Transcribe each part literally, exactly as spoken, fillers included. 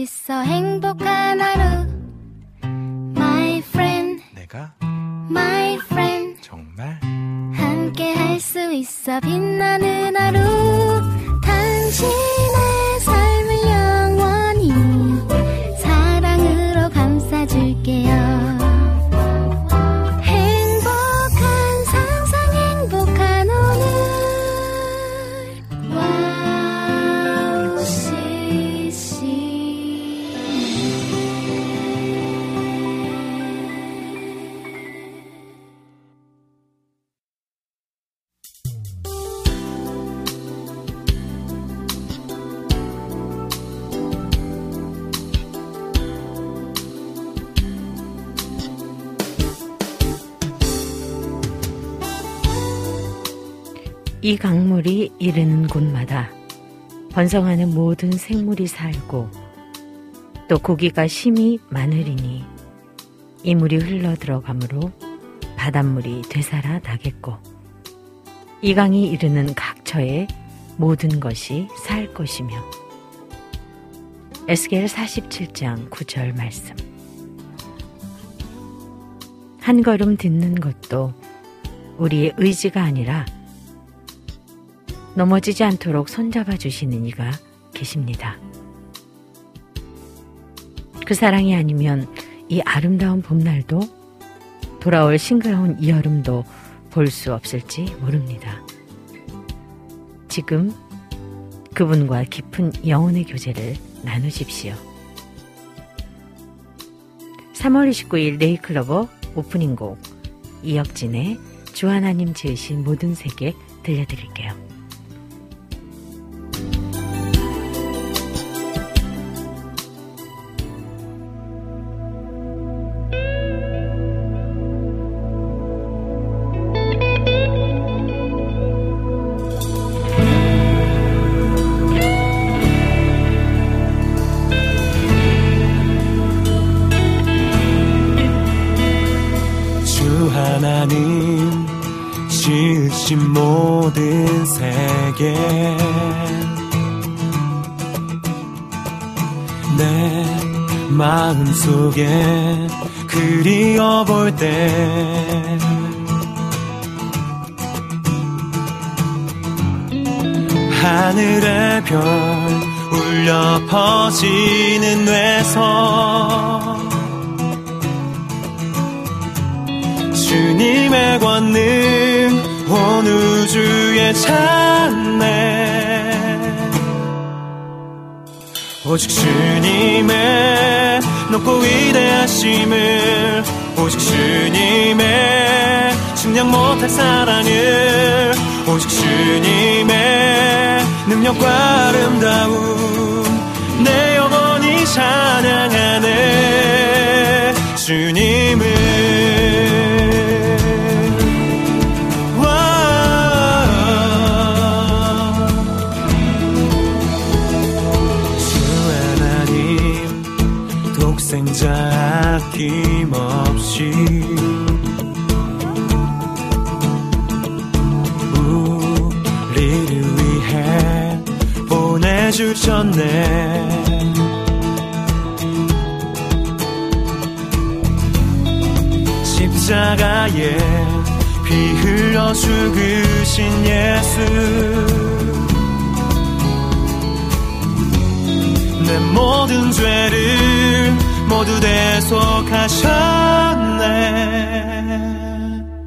있어 행복한 하루 My friend 내가 My friend 정말 함께 할 수 있어 빛나는 하루 당신의 삶을 영원히 사랑으로 감싸줄게요 이 강물이 이르는 곳마다 번성하는 모든 생물이 살고 또 고기가 심히 많으리니 이 물이 흘러 들어가므로 바닷물이 되살아 나겠고 이 강이 이르는 각처에 모든 것이 살 것이며 에스겔 사십칠 장 구 절 말씀. 한 걸음 듣는 것도 우리의 의지가 아니라 넘어지지 않도록 손잡아 주시는 이가 계십니다. 그 사랑이 아니면 이 아름다운 봄날도 돌아올 싱그러운 이 여름도 볼 수 없을지 모릅니다. 지금 그분과 깊은 영혼의 교제를 나누십시오. 삼월 이십구일 네이클로버 오프닝 곡 이혁진의 주 하나님 지으신 모든 세계 들려드릴게요. 하나님 지으신 모든 세계 내 마음속에 그리워볼 때 하늘의 별 울려 퍼지는 뇌성 주님의 권능 온 우주에 찬네 오직 주님의 높고 위대하심을 오직 주님의 측량 못할 사랑을 오직 주님의 능력과 아름다움 내 영혼이 찬양하네 주님을 생자 아낌없이 우리를 위해 보내주셨네 십자가에 피 흘려 죽으신 예수 내 모든 죄를 모두 대속하셨네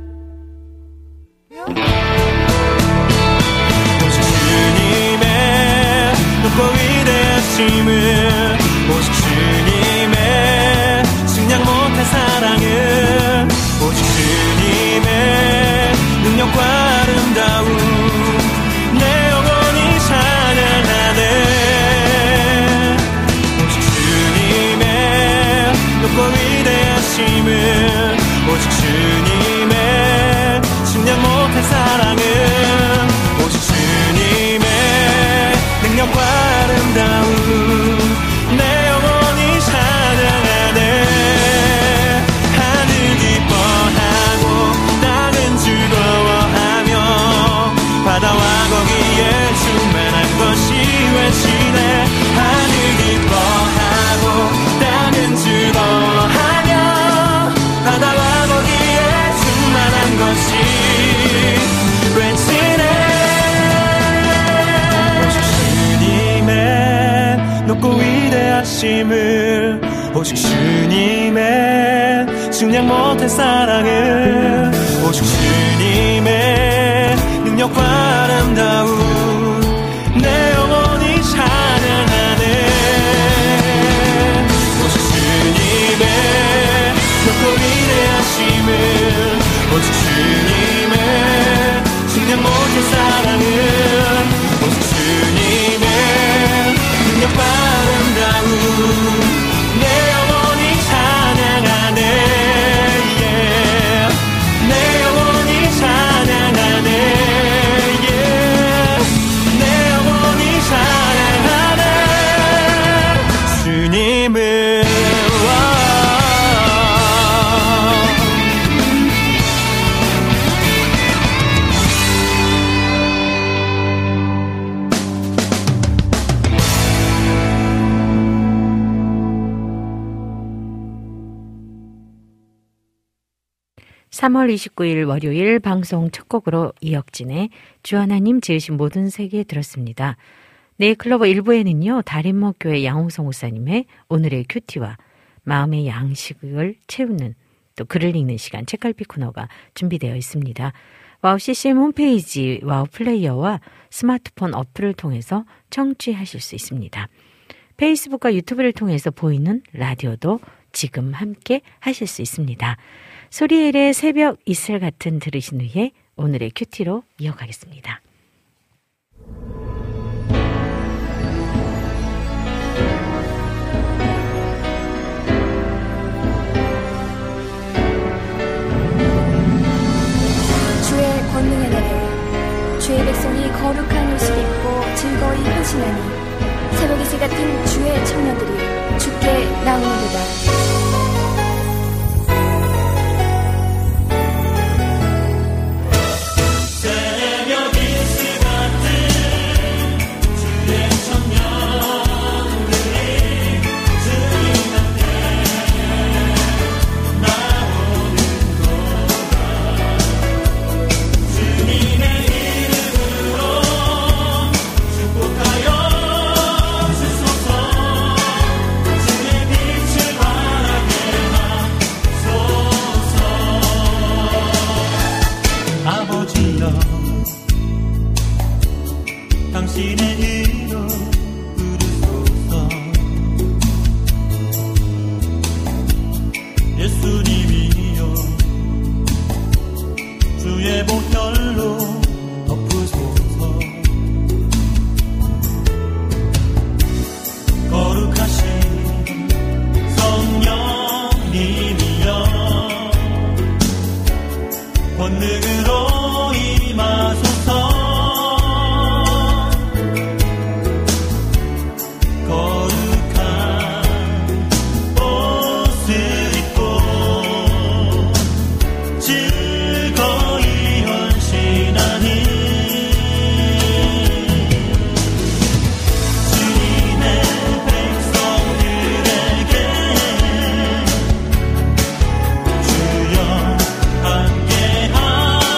오직 주님의 높고 위대하심을 오직 주님의 측량 못할 사랑을 오직 주님의 능력과 아름다움 내 영혼이 찬양하네 높고 위대하심을 오직 주님의 측량 못할 사랑을 오직 주님의 능력과 아름다움 내 영혼이 찬양하네 하늘 기뻐하고 땅은 즐거워하며 온 위대하심을 오직 주님의 증량 못할 사랑을 오직 주님의 능력과 아름다움 내 영혼이 찬양하네 오직 주님의 크고 위대하심을 오직 주님의 증량 못할 사랑을 오직 주님의 능력과 아름다움 내 영혼이 찬양하네 yeah. 내 영혼이 찬양하네 yeah. 내 영혼이 찬양하네 주님을 삼월 이십구일 월요일 방송 첫 곡으로 이혁진의 주 하나님 지으신 모든 세계 들었습니다. 네이클로버 일 부에는요. 다림목교회 양홍성 목사님의 오늘의 큐티와 마음의 양식을 채우는 또 글을 읽는 시간 책갈피 코너가 준비되어 있습니다. 와우 씨씨엠 홈페이지 와우 플레이어와 스마트폰 어플을 통해서 청취하실 수 있습니다. 페이스북과 유튜브를 통해서 보이는 라디오도 지금 함께 하실 수 있습니다. 소리엘의 새벽 이슬 같은 들으신 후에 오늘의 큐티로 이어가겠습니다. 주의 권능의 날에 주의 백성이 거룩한 옷을 입고 즐거이 헌신하니 새벽 이슬 같은 주의 청년들이 주께 나오는도다. 당신의 이름 부르소서 예수님이여 주의 보혈로 덮으소서 거룩하신 성령님이여 권능으로 임하소서 주여 함께하소서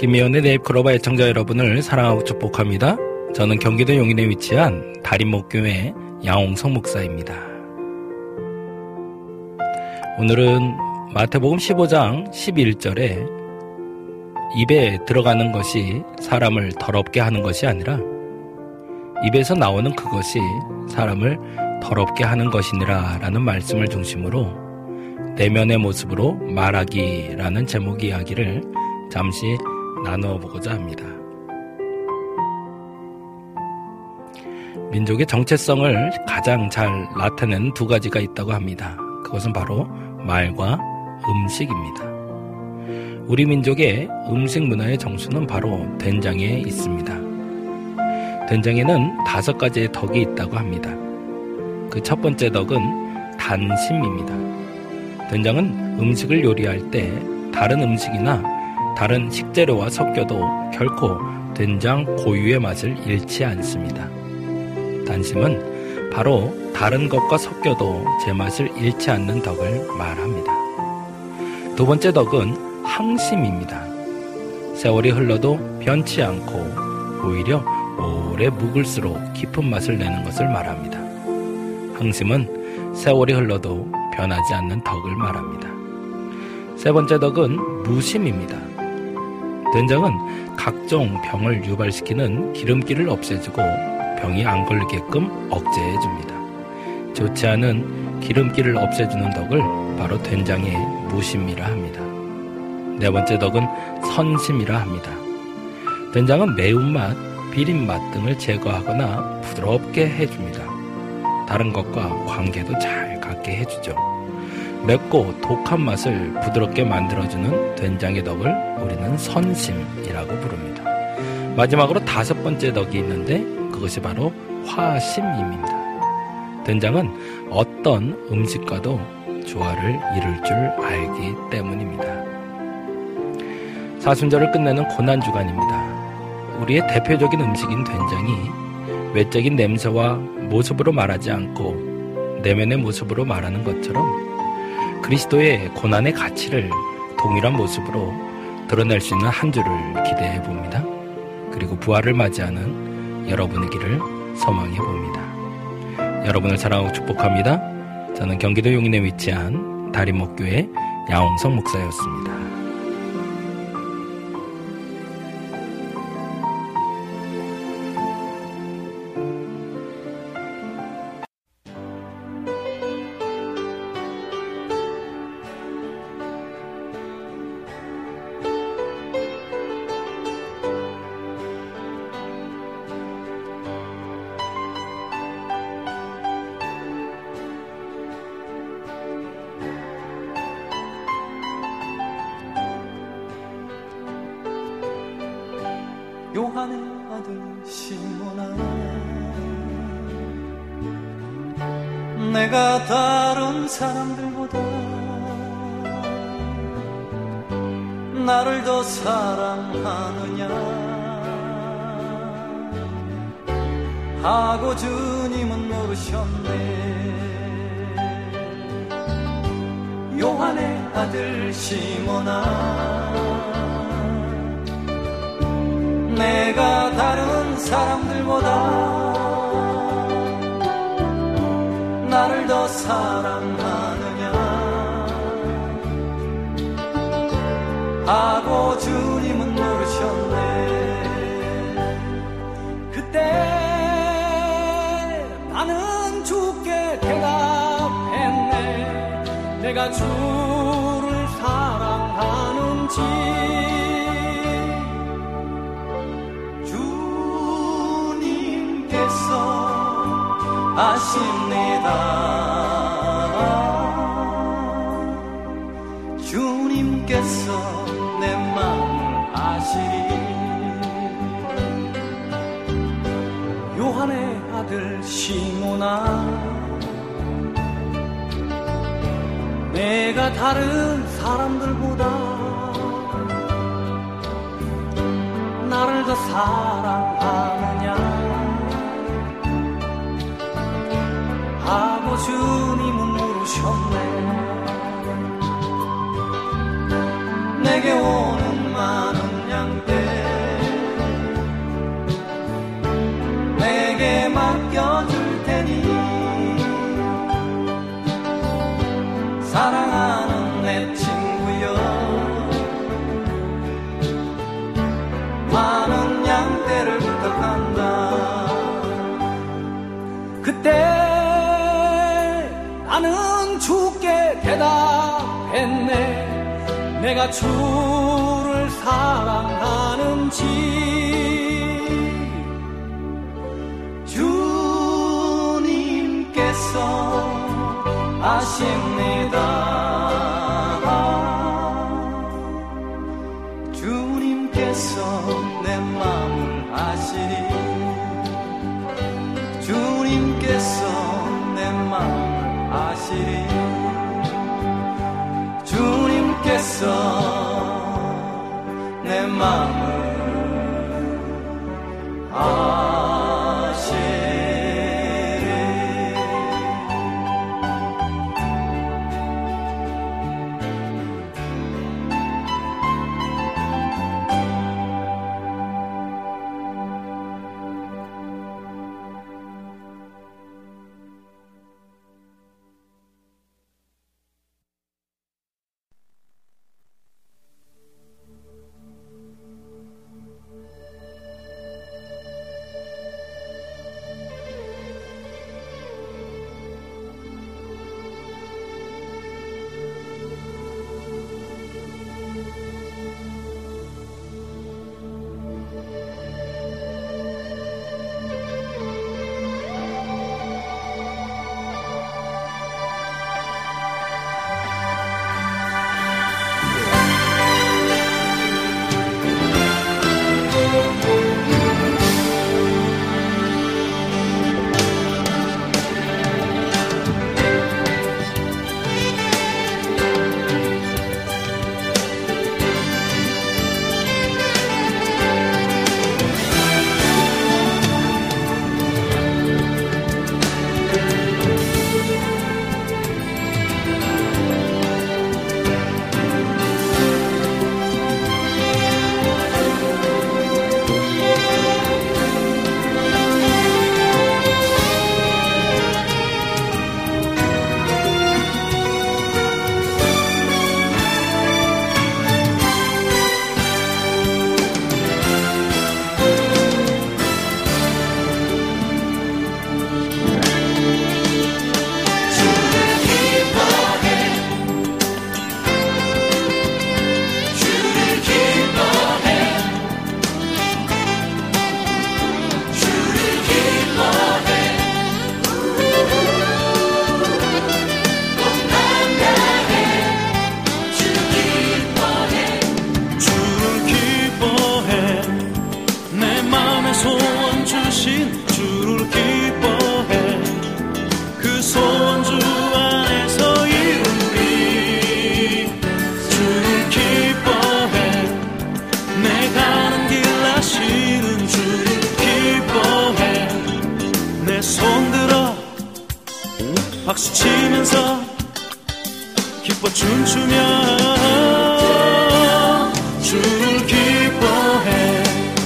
김미연의 네잎클로버 애청자 여러분을 사랑하고 축복합니다. 저는 경기도 용인에 위치한 다림목교회 양홍성 목사입니다. 오늘은 마태복음 십오 장 십일 절에 입에 들어가는 것이 사람을 더럽게 하는 것이 아니라 입에서 나오는 그것이 사람을 더럽게 하는 것이니라 라는 말씀을 중심으로 내면의 모습으로 말하기라는 제목 이야기를 잠시 나누어 보고자 합니다. 민족의 정체성을 가장 잘 나타내는 두 가지가 있다고 합니다. 그것은 바로 말과 음식입니다. 우리 민족의 음식 문화의 정수는 바로 된장에 있습니다. 된장에는 다섯 가지의 덕이 있다고 합니다. 그 첫 번째 덕은 단심입니다. 된장은 음식을 요리할 때 다른 음식이나 다른 식재료와 섞여도 결코 된장 고유의 맛을 잃지 않습니다. 단심은 바로 다른 것과 섞여도 제맛을 잃지 않는 덕을 말합니다. 두 번째 덕은 항심입니다. 세월이 흘러도 변치 않고 오히려 오래 묵을수록 깊은 맛을 내는 것을 말합니다. 항심은 세월이 흘러도 변하지 않는 덕을 말합니다. 세 번째 덕은 무심입니다. 된장은 각종 병을 유발시키는 기름기를 없애주고 병이 안 걸리게끔 억제해줍니다. 좋지 않은 기름기를 없애주는 덕을 바로 된장의 무심이라 합니다. 네 번째 덕은 선심이라 합니다. 된장은 매운맛, 비린맛 등을 제거하거나 부드럽게 해줍니다. 다른 것과 관계도 잘 갖게 해주죠. 맵고 독한 맛을 부드럽게 만들어주는 된장의 덕을 우리는 선심이라고 부릅니다. 마지막으로 다섯 번째 덕이 있는데 그것이 바로 화심입니다. 된장은 어떤 음식과도 조화를 이룰 줄 알기 때문입니다. 사순절을 끝내는 고난주간입니다. 우리의 대표적인 음식인 된장이 외적인 냄새와 모습으로 말하지 않고 내면의 모습으로 말하는 것처럼 그리스도의 고난의 가치를 동일한 모습으로 드러낼 수 있는 한 주를 기대해 봅니다. 그리고 부활을 맞이하는 여러분의 길을 소망해 봅니다. 여러분을 사랑하고 축복합니다. 저는 경기도 용인에 위치한 다림목교회 양홍성 목사였습니다. 요한의 아들 시몬아, 내가 다른 사람들보다 나를 더 사랑하느냐 하고 주님은 물으셨네. 요한의 아들 시몬아, 내가 다른 사람들보다 나를 더 사랑하느냐 하고 주님은 물으셨네. 그때 나는 주께 대답했네. 내가 주를 사랑하는지 아십니다. 주님께서 내 마음을 아시리. 요한의 아들 시몬아, 내가 다른 사람들보다 나를 더 사랑하느냐 하고 주님은 물으셨네. 내게 오는 많은 양 양떼 내게 맡겨줄 테니 사랑하는 내 친구여 많은 양떼를 부탁한다. 그때 나는 주께 대답했네. 내가 주를 사랑하는지 주님께서 아십니다. 주님께서 내 마음을 아시리. 주님께서 내 마음을 아시리. 주님께서 내 마음을 아시리. 박수 치면서 기뻐 춤추며 주를 기뻐해.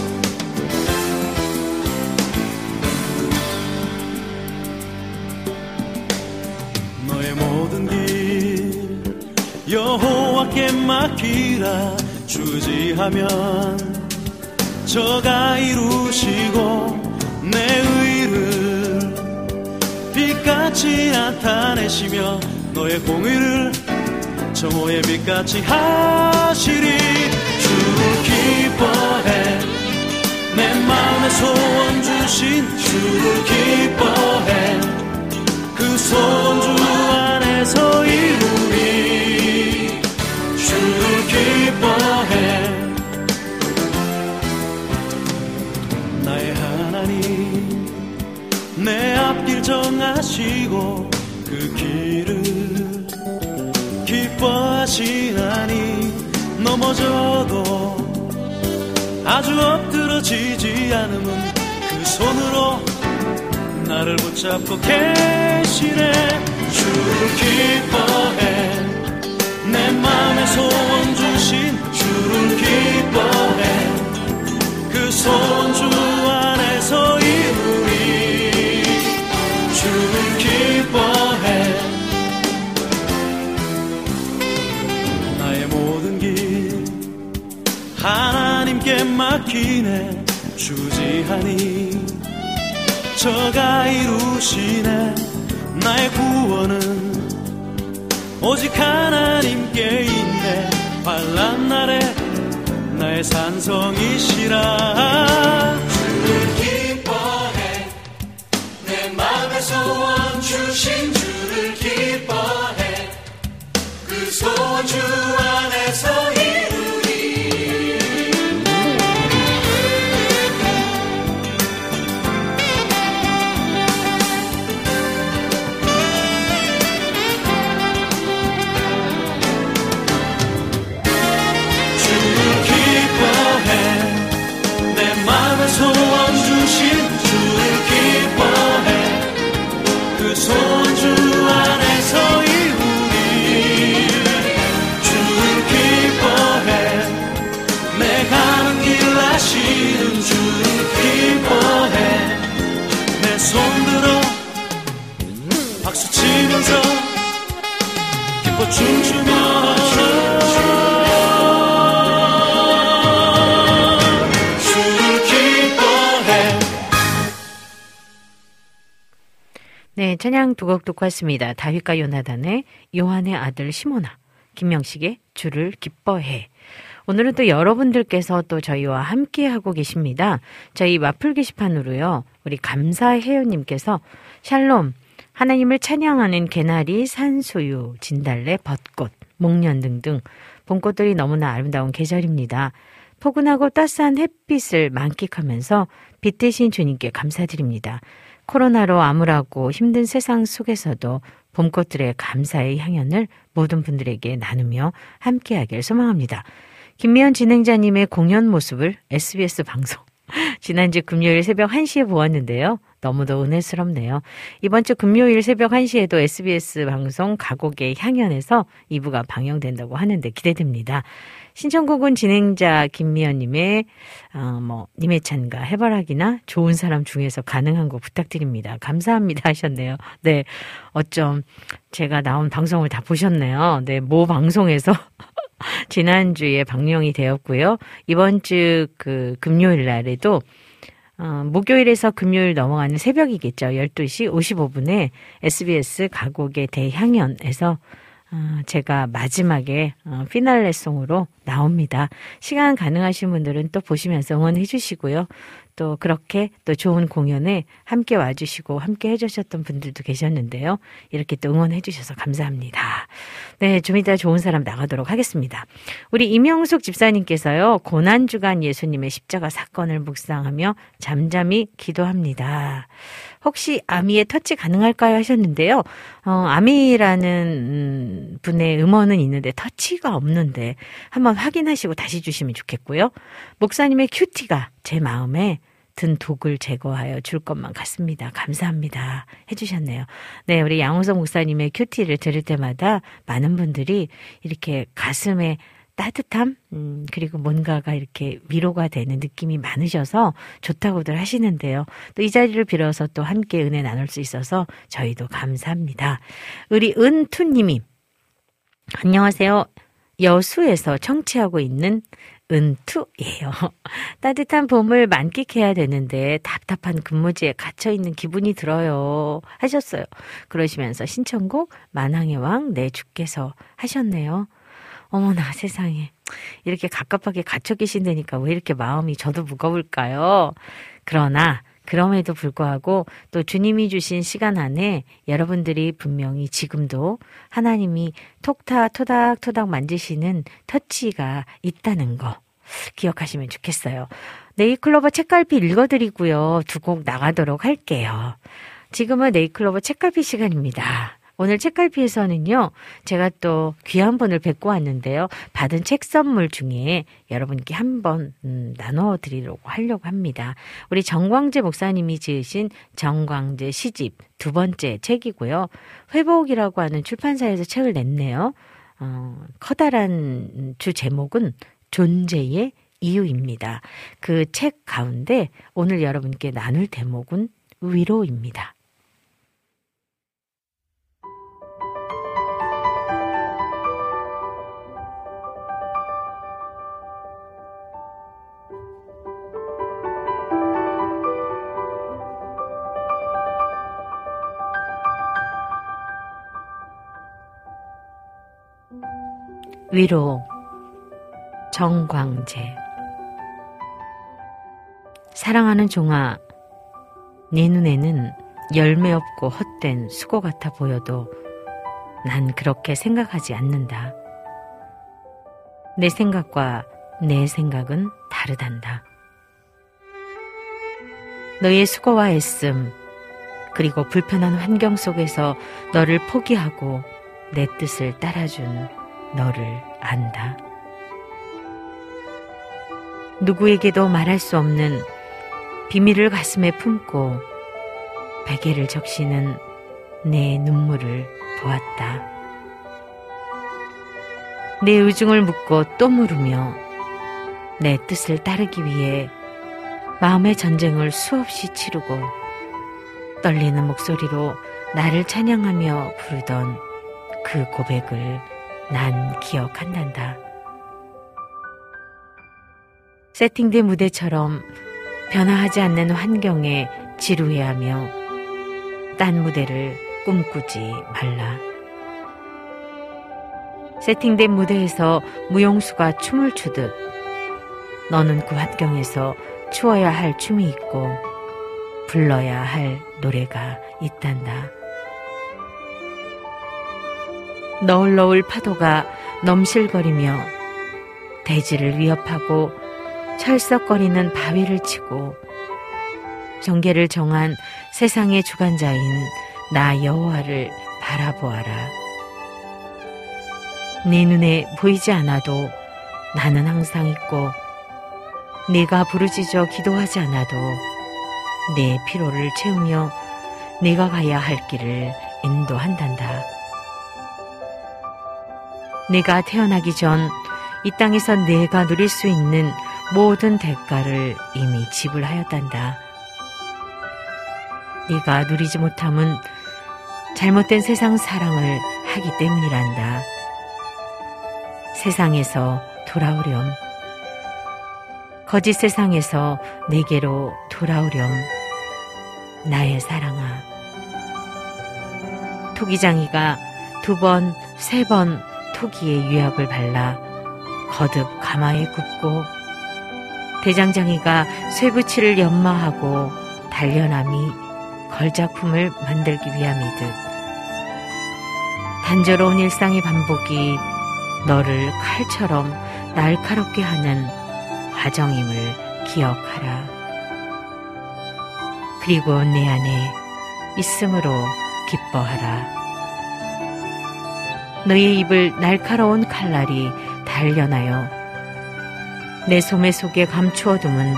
너의 모든 길 여호와께 맡기라. 주지하면 저가 이루시고 내 의를 빛같이 나타내시며 너의 공의를 정오의 빛같이 하시리. 주를 기뻐해. 내 마음의 소원 주신 주를 기뻐해. 그 소원 주 안에서 이루리. 주를 기뻐해. 나의 하나님 내 앞길 정하시고 그 길을 기뻐하시나니 넘어져도 아주 엎드러지지 않으면 그 손으로 나를 붙잡고 계시네. 주를 기뻐해. 내 마음의 소원 주신 주를 기뻐해. 하나님께 맡기네 주지하니 저가 이루시네 나의 구원은 오직 하나님께 있네 환난 날에 나의 산성이시라 주를 기뻐해 내 맘의 소원 주신 주를 기뻐해 그 소원 주 안에서 이루리 소원 주신 주를 기뻐해 그 소원 주 안에서 이루리 주를 기뻐해 내 가는 길 아시는 주를 기뻐해 내 손 들어 박수 치면서 기뻐 춤추며 네, 찬양 두 곡 듣고 왔습니다. 다윗과 요나단의 요한의 아들 시몬아, 김명식의 주를 기뻐해. 오늘은 또 여러분들께서 또 저희와 함께 하고 계십니다. 저희 와플 게시판으로요. 우리 감사해요님께서 샬롬, 하나님을 찬양하는 개나리, 산수유, 진달래, 벚꽃, 목련 등등 봄꽃들이 너무나 아름다운 계절입니다. 포근하고 따스한 햇빛을 만끽하면서 빛 대신 주님께 감사드립니다. 코로나로 암울하고 힘든 세상 속에서도 봄꽃들의 감사의 향연을 모든 분들에게 나누며 함께하길 소망합니다. 김미연 진행자님의 공연 모습을 에스비에스 방송 지난주 금요일 새벽 한 시에 보았는데요. 너무도 은혜스럽네요. 이번 주 금요일 새벽 한 시에도 에스비에스 방송 가곡의 향연에서 이 부가 방영된다고 하는데 기대됩니다. 신청곡은 진행자 김미연님의 어, 뭐 님의찬과 해바라기나 좋은 사람 중에서 가능한 거 부탁드립니다. 감사합니다 하셨네요. 네, 어쩜 제가 나온 방송을 다 보셨네요. 네, 모 방송에서 지난주에 방영이 되었고요. 이번 주 그 금요일 날에도 어, 목요일에서 금요일 넘어가는 새벽이겠죠. 열두 시 오십오 분에 에스비에스 가곡의 대향연에서 어, 제가 마지막에 어, 피날레송으로 나옵니다. 시간 가능하신 분들은 또 보시면서 응원해 주시고요. 또 그렇게 또 좋은 공연에 함께 와주시고 함께 해주셨던 분들도 계셨는데요. 이렇게 또 응원해 주셔서 감사합니다. 네, 좀 이따 좋은 사람 나가도록 하겠습니다. 우리 임영숙 집사님께서요. 고난주간 예수님의 십자가 사건을 묵상하며 잠잠히 기도합니다. 혹시 아미의 터치 가능할까요 하셨는데요. 어, 아미라는 음, 분의 음원은 있는데 터치가 없는데 한번 확인하시고 다시 주시면 좋겠고요. 목사님의 큐티가 제 마음에 든 독을 제거하여 줄 것만 같습니다. 감사합니다. 해주셨네요. 네, 우리 양호성 목사님의 큐티를 들을 때마다 많은 분들이 이렇게 가슴에 따뜻함, 음, 그리고 뭔가가 이렇게 위로가 되는 느낌이 많으셔서 좋다고들 하시는데요. 또 이 자리를 빌어서 또 함께 은혜 나눌 수 있어서 저희도 감사합니다. 우리 은투님이 안녕하세요. 여수에서 청취하고 있는 은투예요. 따뜻한 봄을 만끽해야 되는데 답답한 근무지에 갇혀있는 기분이 들어요 하셨어요. 그러시면서 신청곡 만왕의 왕 내 주께서 하셨네요. 어머나 세상에 이렇게 갑갑하게 갇혀 계신다니까 왜 이렇게 마음이 저도 무거울까요? 그러나 그럼에도 불구하고 또 주님이 주신 시간 안에 여러분들이 분명히 지금도 하나님이 톡탁 토닥토닥 만지시는 터치가 있다는 거 기억하시면 좋겠어요. 네이클로버 책갈피 읽어드리고요. 두 곡 나가도록 할게요. 지금은 네이클로버 책갈피 시간입니다. 오늘 책갈피에서는요, 제가 또 귀한 분을 뵙고 왔는데요. 받은 책 선물 중에 여러분께 한번 음, 나눠드리려고 하려고 합니다. 우리 정광재 목사님이 지으신 정광재 시집 두 번째 책이고요. 회복이라고 하는 출판사에서 책을 냈네요. 어, 커다란 주 제목은 존재의 이유입니다. 그 책 가운데 오늘 여러분께 나눌 대목은 위로입니다. 위로 정광재. 사랑하는 종아, 네 눈에는 열매 없고 헛된 수고 같아 보여도 난 그렇게 생각하지 않는다. 내 생각과 내 생각은 다르단다. 너의 수고와 애씀, 그리고 불편한 환경 속에서 너를 포기하고 내 뜻을 따라준 너를 안다. 누구에게도 말할 수 없는 비밀을 가슴에 품고 베개를 적시는 내 눈물을 보았다. 내 의중을 묻고 또 물으며 내 뜻을 따르기 위해 마음의 전쟁을 수없이 치르고 떨리는 목소리로 나를 찬양하며 부르던 그 고백을 난 기억한단다. 세팅된 무대처럼 변화하지 않는 환경에 지루해하며 딴 무대를 꿈꾸지 말라. 세팅된 무대에서 무용수가 춤을 추듯 너는 그 환경에서 추어야 할 춤이 있고 불러야 할 노래가 있단다. 너울너울 파도가 넘실거리며 대지를 위협하고 철썩거리는 바위를 치고 경계를 정한 세상의 주관자인 나 여호와를 바라보아라. 네 눈에 보이지 않아도 나는 항상 있고 네가 부르짖어 기도하지 않아도 내 피로를 채우며 네가 가야 할 길을 인도한단다. 네가 태어나기 전 이 땅에서 네가 누릴 수 있는 모든 대가를 이미 지불하였단다. 네가 누리지 못함은 잘못된 세상 사랑을 하기 때문이란다. 세상에서 돌아오렴. 거짓 세상에서 내게로 돌아오렴. 나의 사랑아. 토기장이가 두 번, 세 번 토기의 유약을 발라 거듭 가마에 굽고 대장장이가 쇠붙이를 연마하고 단련함이 걸작품을 만들기 위함이듯 단조로운 일상의 반복이 너를 칼처럼 날카롭게 하는 과정임을 기억하라. 그리고 내 안에 있음으로 기뻐하라. 너의 입을 날카로운 칼날이 단련하여 내 소매 속에 감추어둠은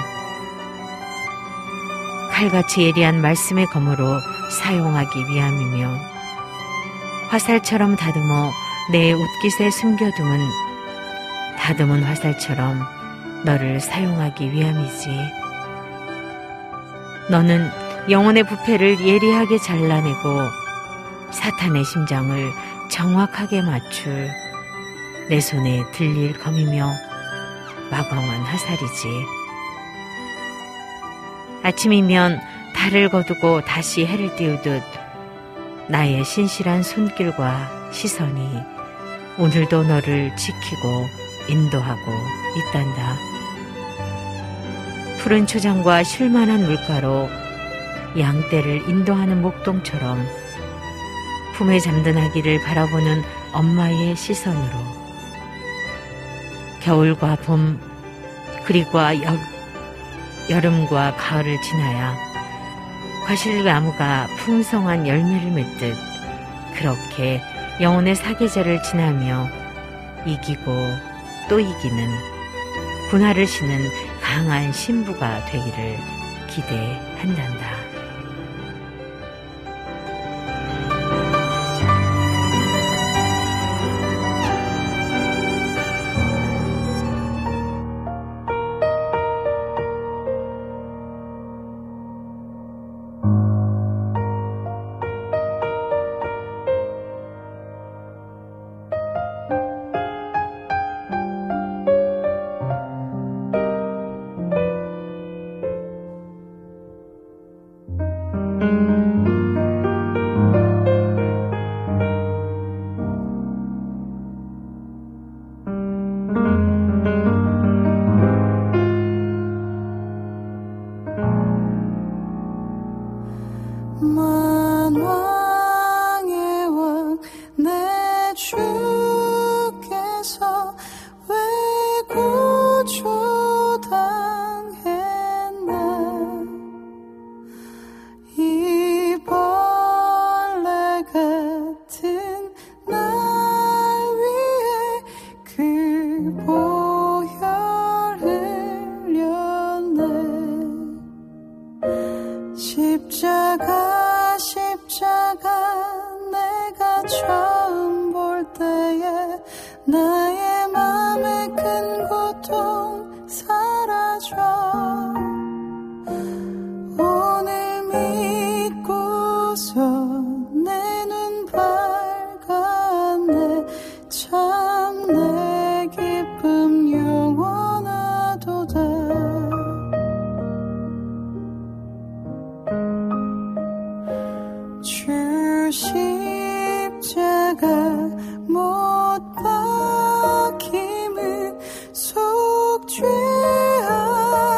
칼같이 예리한 말씀의 검으로 사용하기 위함이며 화살처럼 다듬어 내 옷깃에 숨겨둠은 다듬은 화살처럼 너를 사용하기 위함이지. 너는 영혼의 부패를 예리하게 잘라내고 사탄의 심장을 정확하게 맞출 내 손에 들릴 검이며 마광한 화살이지. 아침이면 달을 거두고 다시 해를 띄우듯 나의 신실한 손길과 시선이 오늘도 너를 지키고 인도하고 있단다. 푸른 초장과 쉴만한 물가로 양떼를 인도하는 목동처럼 품에 잠든 아기를 바라보는 엄마의 시선으로 겨울과 봄 그리고 여, 여름과 가을을 지나야 과실나무가 풍성한 열매를 맺듯 그렇게 영혼의 사계절을 지나며 이기고 또 이기는 군화를 신은 강한 신부가 되기를 기대한단다. 사라져 오늘 믿고서 내 눈 밝았네 참 내 기쁨 영원하도다 주 십자가 못 박힘은 속죄하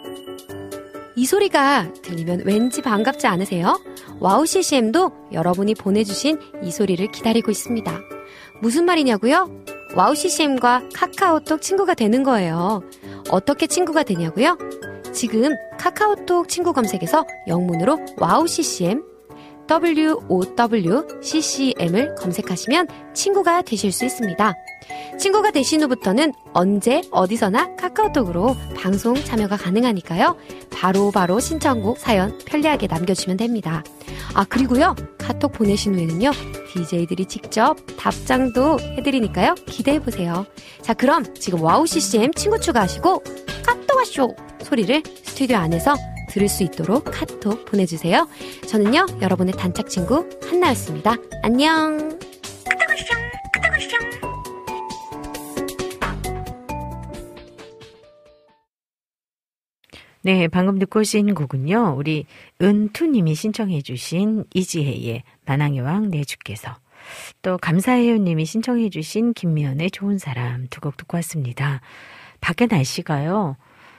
이 소리가 들리면 왠지 반갑지 않으세요? 와우 씨씨엠도 여러분이 보내주신 이 소리를 기다리고 있습니다. 무슨 말이냐고요? 와우 씨씨엠과 카카오톡 친구가 되는 거예요. 어떻게 친구가 되냐고요? 지금 카카오톡 친구 검색에서 영문으로 와우 씨씨엠 더블유 오 더블유 씨씨엠을 검색하시면 친구가 되실 수 있습니다. 친구가 되신 후부터는 언제 어디서나 카카오톡으로 방송 참여가 가능하니까요. 바로바로 바로 신청곡 사연 편리하게 남겨주시면 됩니다. 아 그리고요 카톡 보내신 후에는요 디제이들이 직접 답장도 해드리니까요 기대해보세요. 자 그럼 지금 와우 씨씨엠 친구 추가하시고 카톡 와쇼 소리를 스튜디오 안에서 들을 수 있도록 카톡 보내주세요. 저는요 여러분의 단짝 친구 한나였습니다. 안녕. 네, 방금 듣고 오신 곡은요. 우리 은투님이 신청해 주신 이지혜의 만왕의 왕 내 주께서, 또 감사해요님이 신청해 주신 김미연의 좋은 사람 두 곡 듣고 왔습니다. 밖에 날씨가요.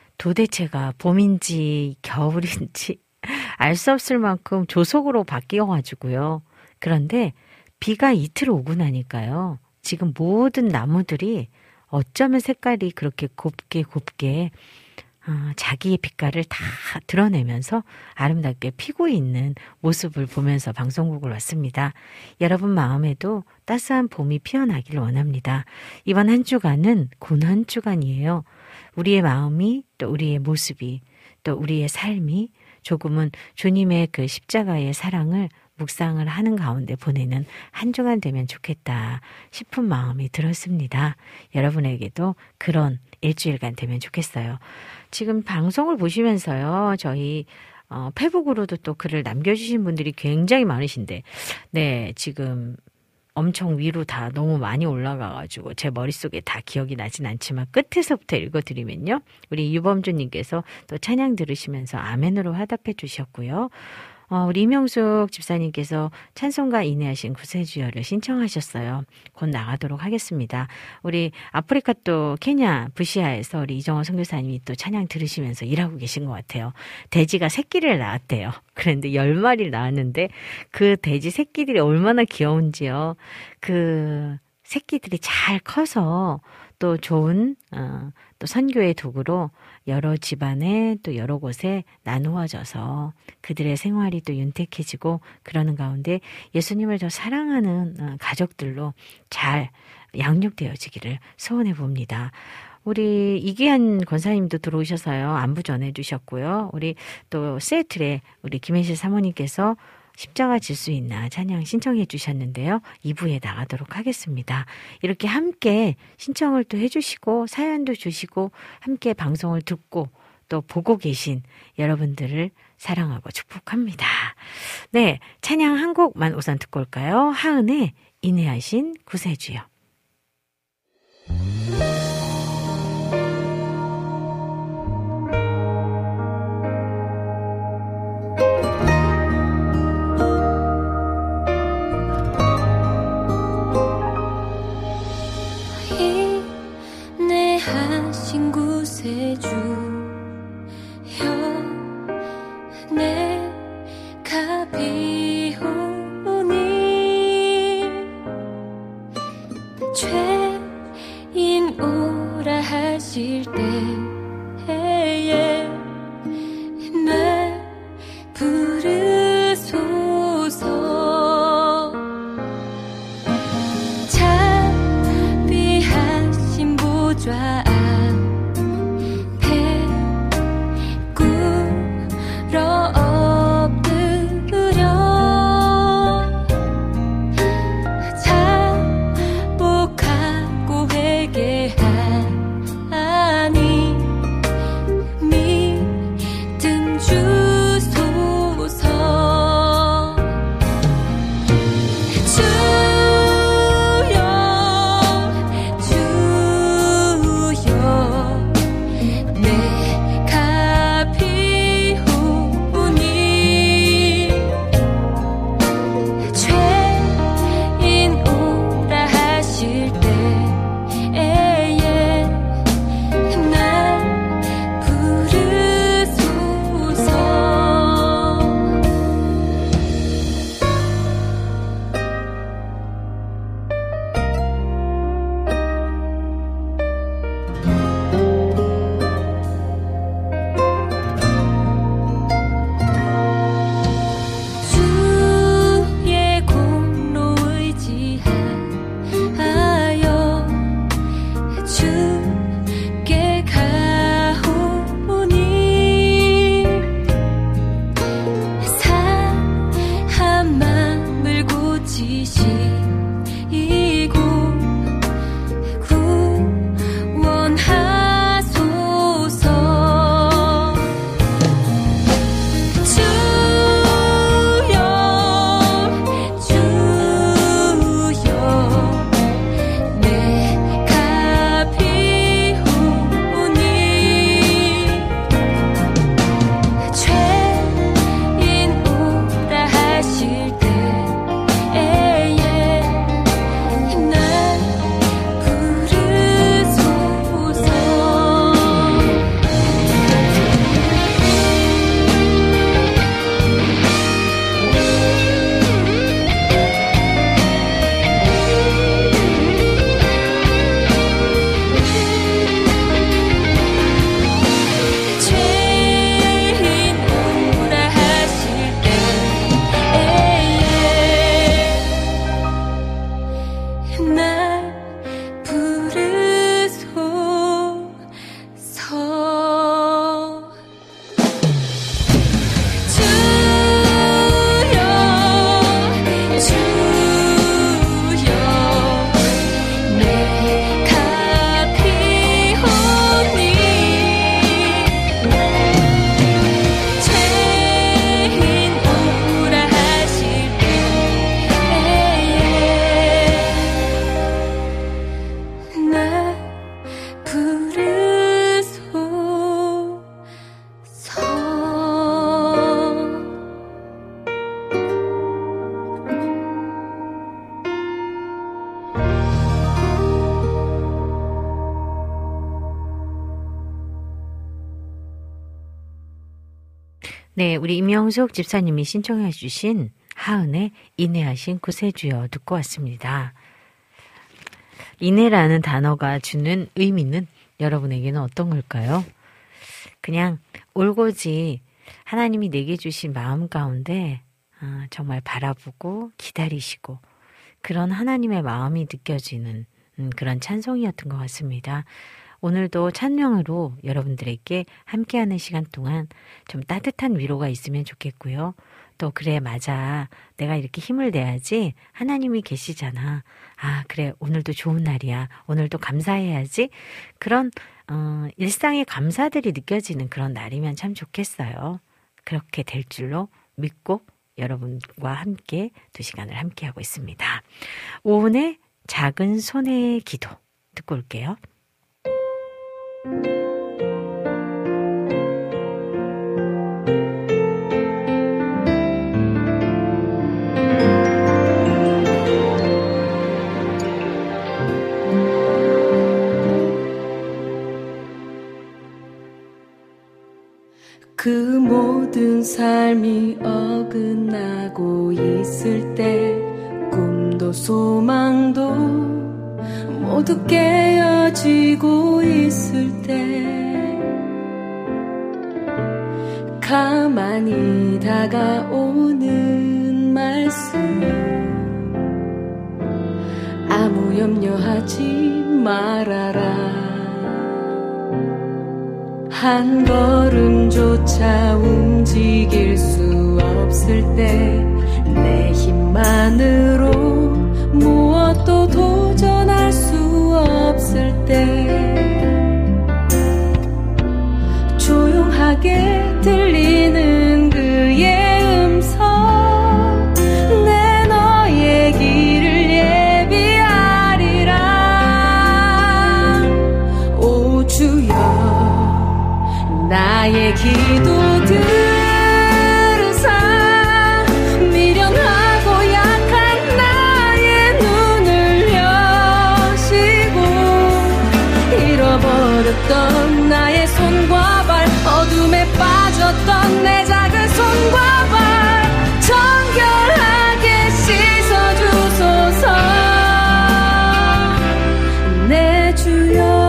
도대체가 봄인지 겨울인지 알 수 없을 만큼 조속으로 바뀌어가지고요. 그런데 비가 이틀 오고 나니까요. 지금 모든 나무들이 어쩌면 색깔이 그렇게 곱게 곱게 어, 자기의 빛깔을 다 드러내면서 아름답게 피고 있는 모습을 보면서 방송국을 왔습니다. 여러분 마음에도 따스한 봄이 피어나길 원합니다. 이번 한 주간은 고난 주간이에요. 우리의 마음이 또 우리의 모습이 또 우리의 삶이 조금은 주님의 그 십자가의 사랑을 묵상을 하는 가운데 보내는 한 주간 되면 좋겠다 싶은 마음이 들었습니다. 여러분에게도 그런 일주일간 되면 좋겠어요. 지금 방송을 보시면서요. 저희 어, 페북으로도 또 글을 남겨주신 분들이 굉장히 많으신데 네 지금 엄청 위로 다 너무 많이 올라가가지고 제 머릿속에 다 기억이 나진 않지만 끝에서부터 읽어드리면요. 우리 유범주님께서 또 찬양 들으시면서 아멘으로 화답해 주셨고요. 어, 우리 이명숙 집사님께서 찬송가 인내하신 구세주여를 신청하셨어요. 곧 나가도록 하겠습니다. 우리 아프리카 또 케냐 부시아에서 우리 이정호 선교사님이 또 찬양 들으시면서 일하고 계신 것 같아요. 돼지가 새끼를 낳았대요. 그런데 열 마리를 낳았는데 그 돼지 새끼들이 얼마나 귀여운지요. 그 새끼들이 잘 커서 또 좋은 어, 또 선교의 도구로 여러 집안에 또 여러 곳에 나누어져서 그들의 생활이 또 윤택해지고 그러는 가운데 예수님을 더 사랑하는 어, 가족들로 잘 양육되어지기를 소원해 봅니다. 우리 이기한 권사님도 들어오셔서요. 안부 전해주셨고요. 우리 또 세틀에 우리 김혜실 사모님께서 십자가 질 수 있나 찬양 신청해 주셨는데요. 이 부에 나가도록 하겠습니다. 이렇게 함께 신청을 또 해주시고 사연도 주시고 함께 방송을 듣고 또 보고 계신 여러분들을 사랑하고 축복합니다. 네, 찬양 한 곡만 우선 듣고 올까요? 하은의 인내하신 구세주여. 하신 구세주여 내가 비오니 죄인 오라 하실 때에 날 부르소서 자비하신 보좌 아니 네, 우리 임영숙 집사님이 신청해 주신 하은의 인내하신 구세주여 듣고 왔습니다. 인내라는 단어가 주는 의미는 여러분에게는 어떤 걸까요? 그냥 올고지 하나님이 내게 주신 마음 가운데 정말 바라보고 기다리시고 그런 하나님의 마음이 느껴지는 그런 찬송이었던 것 같습니다. 오늘도 찬양으로 여러분들에게 함께하는 시간 동안 좀 따뜻한 위로가 있으면 좋겠고요. 또 그래 맞아 내가 이렇게 힘을 내야지 하나님이 계시잖아. 아 그래 오늘도 좋은 날이야. 오늘도 감사해야지. 그런 어, 일상의 감사들이 느껴지는 그런 날이면 참 좋겠어요. 그렇게 될 줄로 믿고 여러분과 함께 두 시간을 함께하고 있습니다. 오은의 작은 손의 기도 듣고 올게요. 그 모든 삶이 어긋나고 있을 때 꿈도 소망도 모두 깨어지고 있을 때 가만히 다가오는 말씀 아무 염려하지 말아라. 한 걸음조차 움직일 수 없을 때 내 힘만으로 무엇도 도전할 수 없을 때 조용하게 들리는 그의 음성 내 너의 길을 예비하리라. 오 주여 나의 기도 들으사 미련하고 약한 나의 눈을 여시고 잃어버렸던 나의 손과 발 어둠에 빠졌던 내 작은 손과 발 정결하게 씻어주소서. 내 주여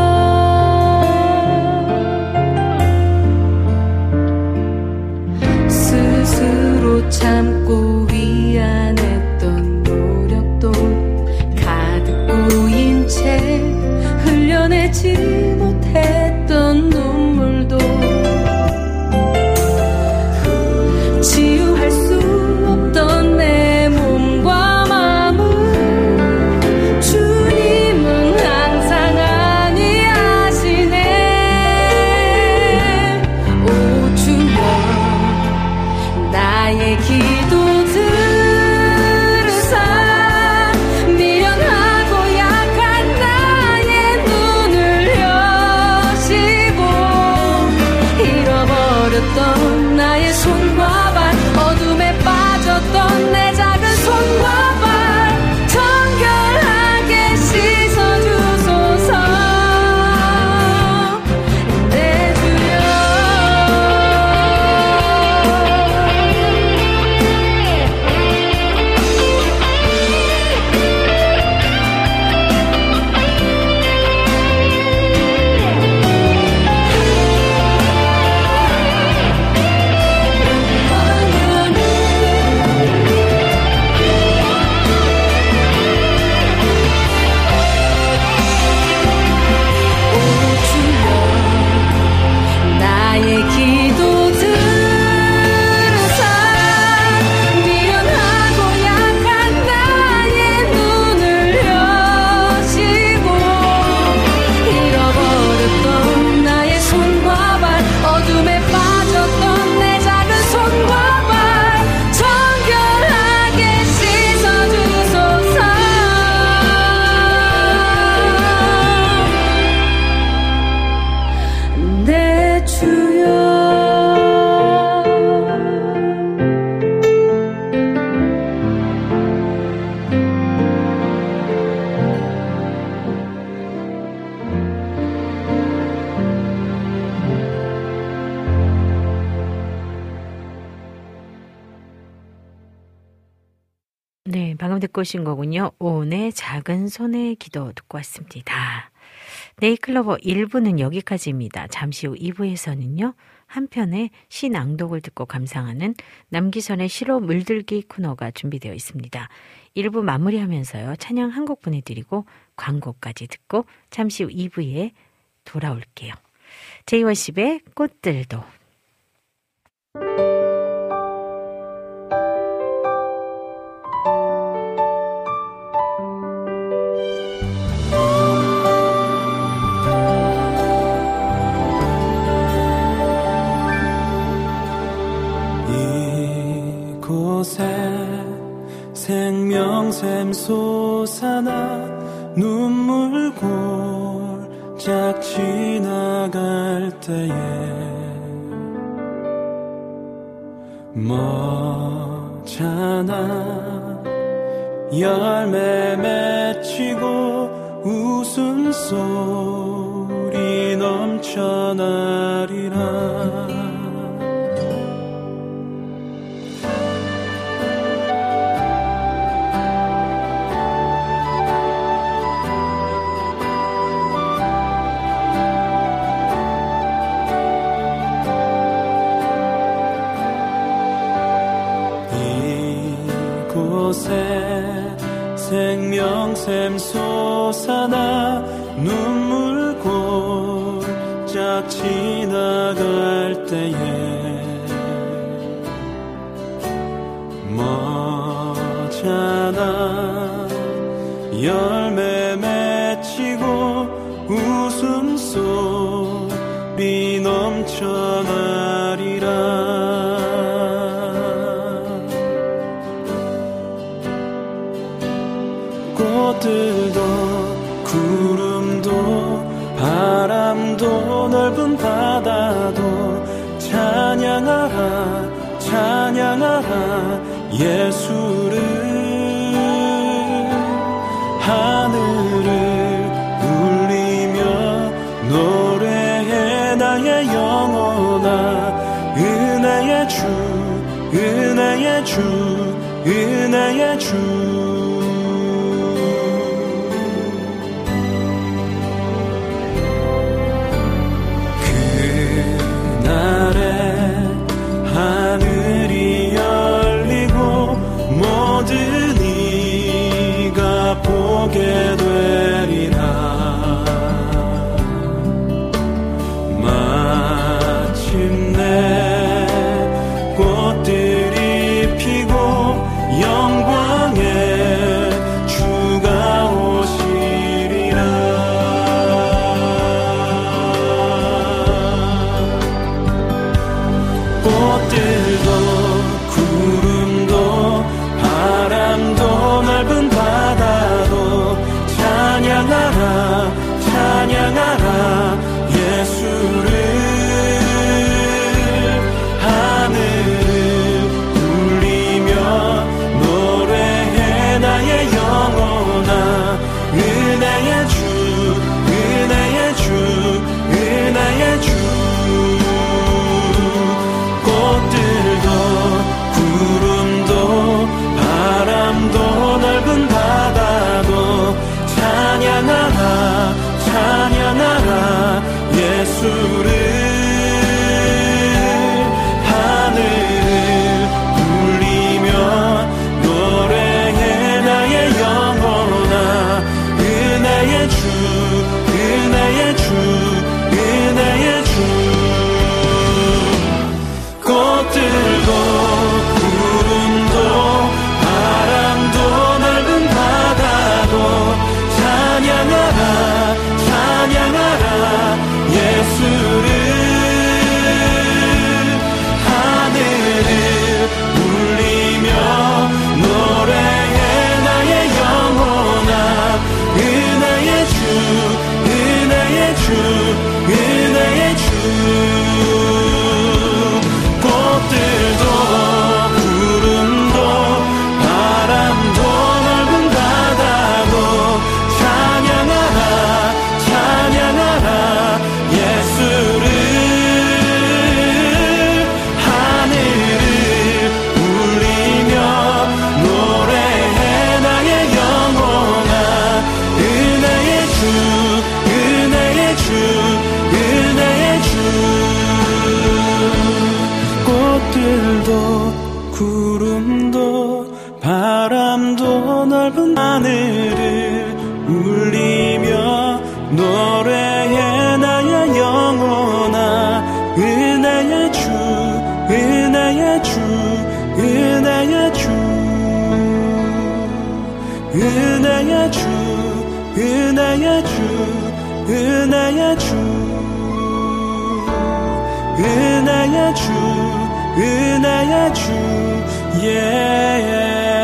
참고 위안했던 노력도 가득 고인 채 흘려내지 못했던 눈물도 치유할 수 없던 내 몸과 마음을 주님은 항상 안위하시네. 오 주여 나의 기도 들으사 미련하고 약한 나의 눈을 방금 듣고 오신 거군요. 오은의 작은 손의 기도 듣고 왔습니다. 네이클로버 일 부는 여기까지입니다. 잠시 후 이 부에서는요. 한편의 시 낭독을 듣고 감상하는 남기선의 시로 물들기 코너가 준비되어 있습니다. 일 부 마무리하면서요. 찬양 한 곡 보내드리고 광고까지 듣고 잠시 후 이 부에 돌아올게요. 제이워십의 꽃들도. 생명샘 솟아나 눈물 골짝 지나갈 때에 머잖아 열매 맺히고 웃음소리 넘쳐나리라. 생명샘 솟아나 눈물 골짝 지나갈 때에 머잖아 열매 맺히고 웃음소리 넘쳐나리라. 꽃들도 구름도 바람도 넓은 바다도 찬양하라 찬양하라 예수를. 하늘을 울리며 노래해 나의 영혼아. 은혜의 주 은혜의 주 은혜의 주. 하늘이 열리고 모든 이가 보게 되리라. 마침내 꽃들이 피고 영광의 주가 오시리라. 꽃들도 구름도 바람도 넓은 바다도 찬양하라 찬양하라 예수를. 하늘을 울리며 노래해 나의 영혼아. 은혜의 주 은혜의 주 은혜의 주. 꽃들도 구름도 바람도 넓은 바다도 찬양하라 찬양하라 은혜의 주 은혜의 주 은혜의 주 예수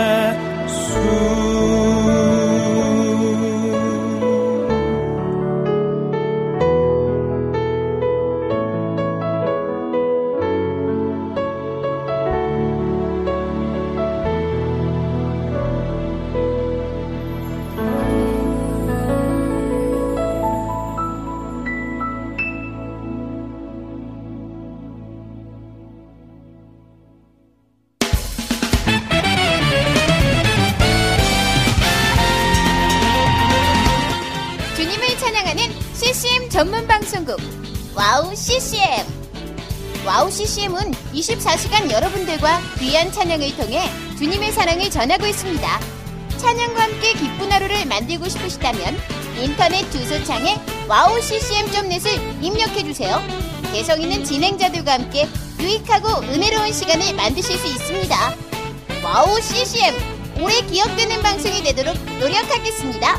전문 방송국 와우 씨씨엠. 와우 씨씨엠은 이십사 시간 여러분들과 귀한 찬양을 통해 주님의 사랑을 전하고 있습니다. 찬양과 함께 기쁜 하루를 만들고 싶으시다면 인터넷 주소창에 와우 씨씨엠 닷 넷을 입력해주세요. 개성 있는 진행자들과 함께 유익하고 은혜로운 시간을 만드실 수 있습니다. 와우 씨씨엠, 오래 기억되는 방송이 되도록 노력하겠습니다.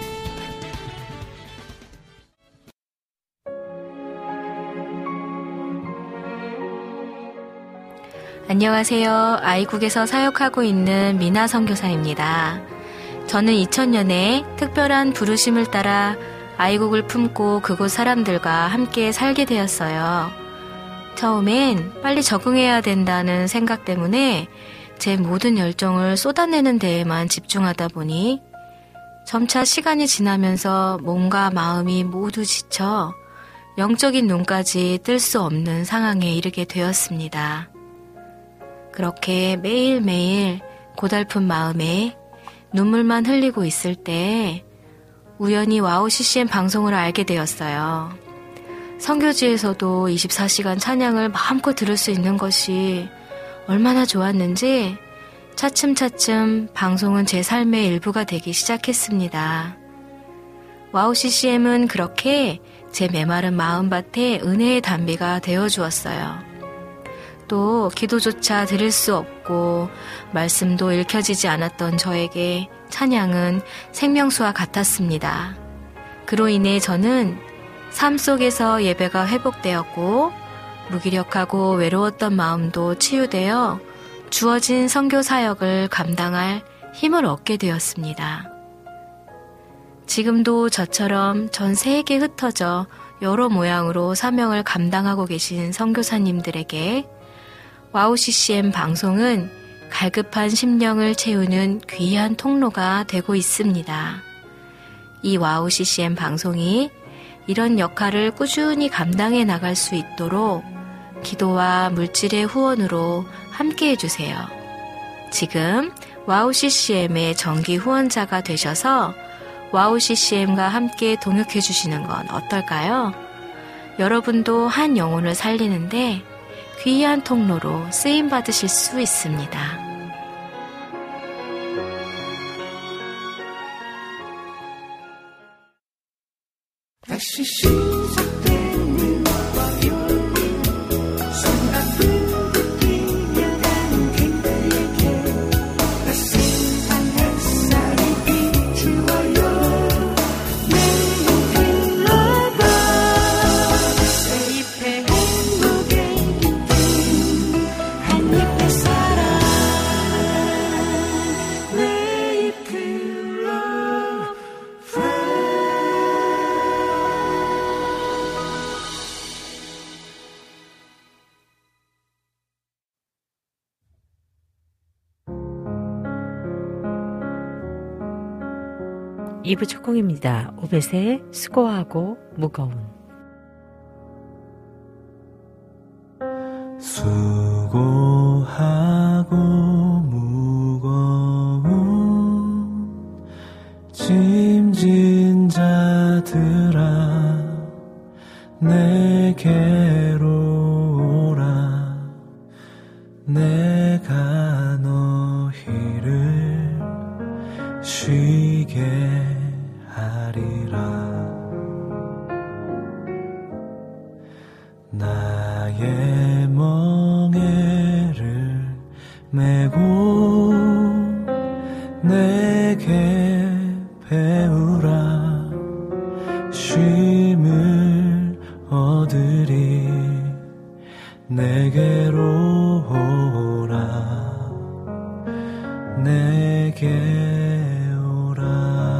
안녕하세요. 아이국에서 사역하고 있는 미나 선교사입니다. 저는 이천 년에 특별한 부르심을 따라 아이국을 품고 그곳 사람들과 함께 살게 되었어요. 처음엔 빨리 적응해야 된다는 생각 때문에 제 모든 열정을 쏟아내는 데에만 집중하다 보니 점차 시간이 지나면서 몸과 마음이 모두 지쳐 영적인 눈까지 뜰 수 없는 상황에 이르게 되었습니다. 그렇게 매일매일 고달픈 마음에 눈물만 흘리고 있을 때 우연히 와우 씨씨엠 방송을 알게 되었어요. 선교지에서도 이십사 시간 찬양을 마음껏 들을 수 있는 것이 얼마나 좋았는지 차츰차츰 방송은 제 삶의 일부가 되기 시작했습니다. 와우 씨씨엠은 그렇게 제 메마른 마음밭에 은혜의 담비가 되어주었어요. 또 기도조차 드릴 수 없고 말씀도 읽혀지지 않았던 저에게 찬양은 생명수와 같았습니다. 그로 인해 저는 삶 속에서 예배가 회복되었고 무기력하고 외로웠던 마음도 치유되어 주어진 선교 사역을 감당할 힘을 얻게 되었습니다. 지금도 저처럼 전 세계에 흩어져 여러 모양으로 사명을 감당하고 계신 선교사님들에게 와우 씨씨엠 방송은 갈급한 심령을 채우는 귀한 통로가 되고 있습니다. 이 와우 씨씨엠 방송이 이런 역할을 꾸준히 감당해 나갈 수 있도록 기도와 물질의 후원으로 함께 해주세요. 지금 와우 씨씨엠의 정기 후원자가 되셔서 와우 씨씨엠과 함께 동역해 주시는 건 어떨까요? 여러분도 한 영혼을 살리는데 귀한 통로로 쓰임받으실 수 있습니다. 다시 시작되는 바이올린 손아프고 뛰어가는 그대에게 따스한 햇살이 비추어요. 매일 흘러봐 세잎의 행복의 느낌 한잎의 사랑 레이플러 이 부 첫 곡입니다. 오벳의 수고하고 무거운. 수고하고 무거운 짐진 자들아 내게로 오라. 내가 너희를 쉬게 하리라. 나의 멍에를 메고 내게 배우라. 쉼을 얻으리. 내게로 오라, 내게 오라.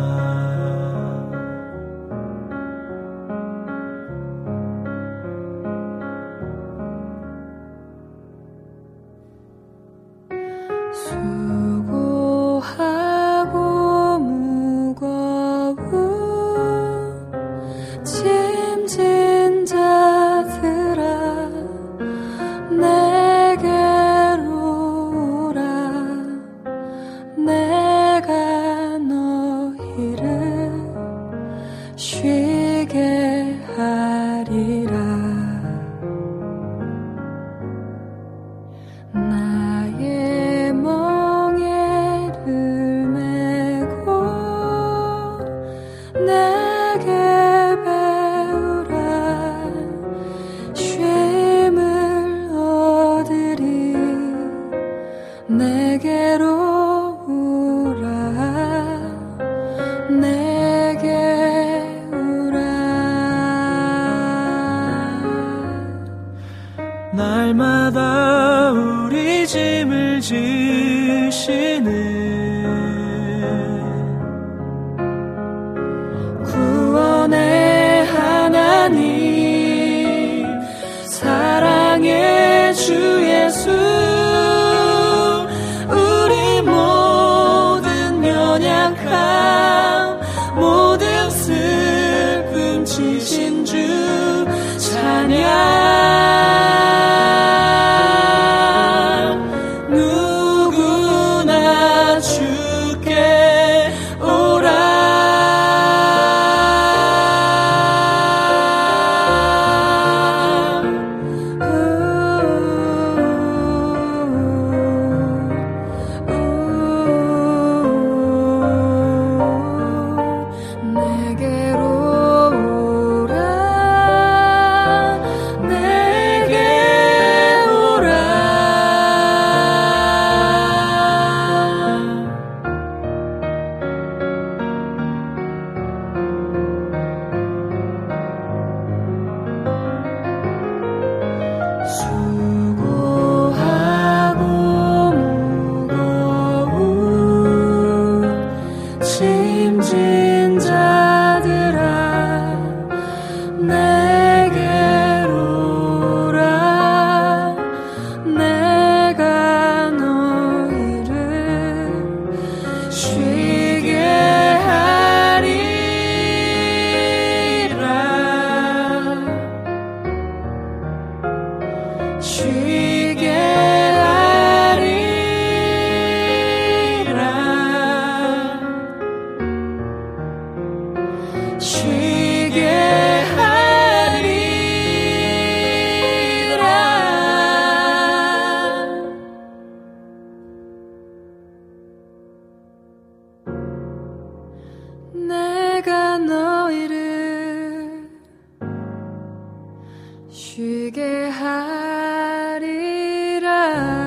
수고하고 무거운 짐진 자들아, 내게로 오라. 내가 너희를 쉬게 하리라. 나의 멍에를 메고 내게 배우라. 쉼을 얻으리. 내게로 오라, 내게 오라. 날마다 우리 짐을 지시는 구원의 하나님, 사랑의 주 예수, 우리 모든 연약함, 모든 슬픔 지신 주 찬양. 누구나 주께 오라. 내게로 오라, 내게 오라. 수고하고 무거운 짐진 자들아, 내게로 오라. 내가 너희를 쉬게 하리라. 쉬게 하리라. 쉬게 하리라. 내가 너희를 쉬게 하리라.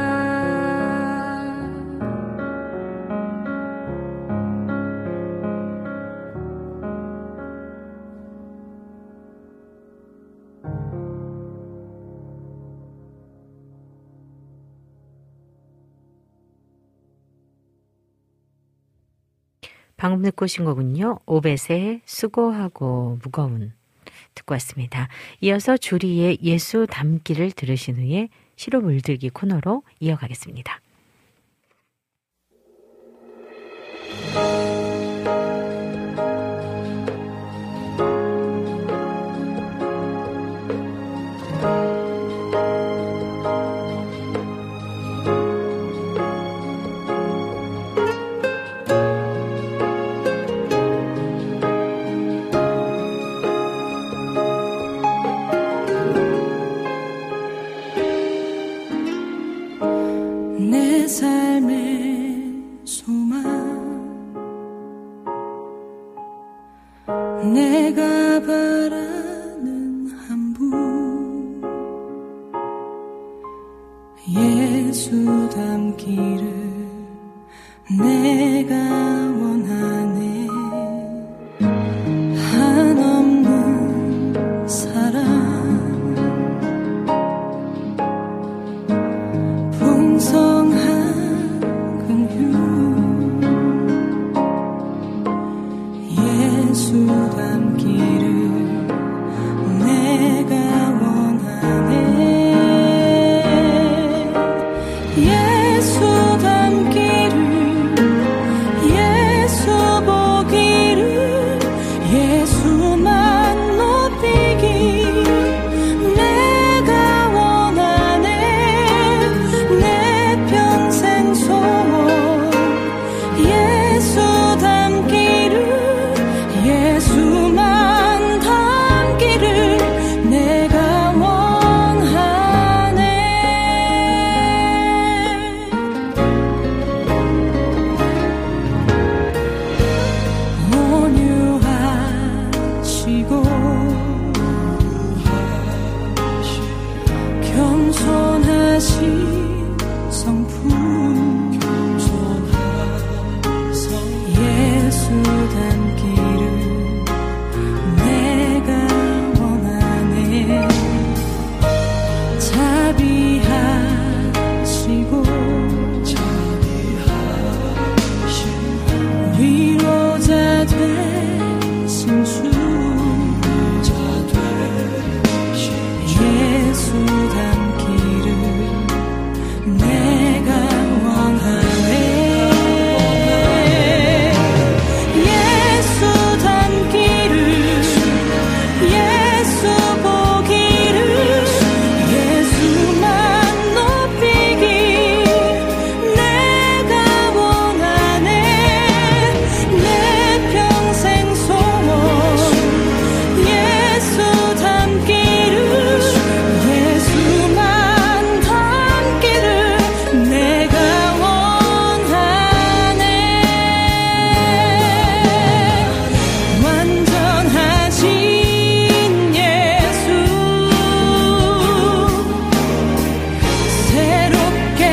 방금 듣고 오신 거군요. 오벳의 수고하고 무거운 듣고 왔습니다. 이어서 주리의 예수 담기를 들으신 후에 시로 물들기 코너로 이어가겠습니다. 내 삶의 소망, 내가 바라는 한 분, 예수 닮기를 내가 원하네. 한없이 예수만 높이기 내가 원하네. 내 평생 소원 예수 닮기를, 예수만 닮기를 내가 원하네. 온유하시고 겸손하신 성품, 예수 닮기를 내가 원하네. 자비하시고 위로자 되신 주, 예수 닮기를 내가 원하네. 예수 닮기를, 예수 보기를, 예수만 높이기 내가 원하네. 내 평생 소원 예수 닮기를, 예수만 닮기를 내가 원하네. 완전하신 예수, 새롭게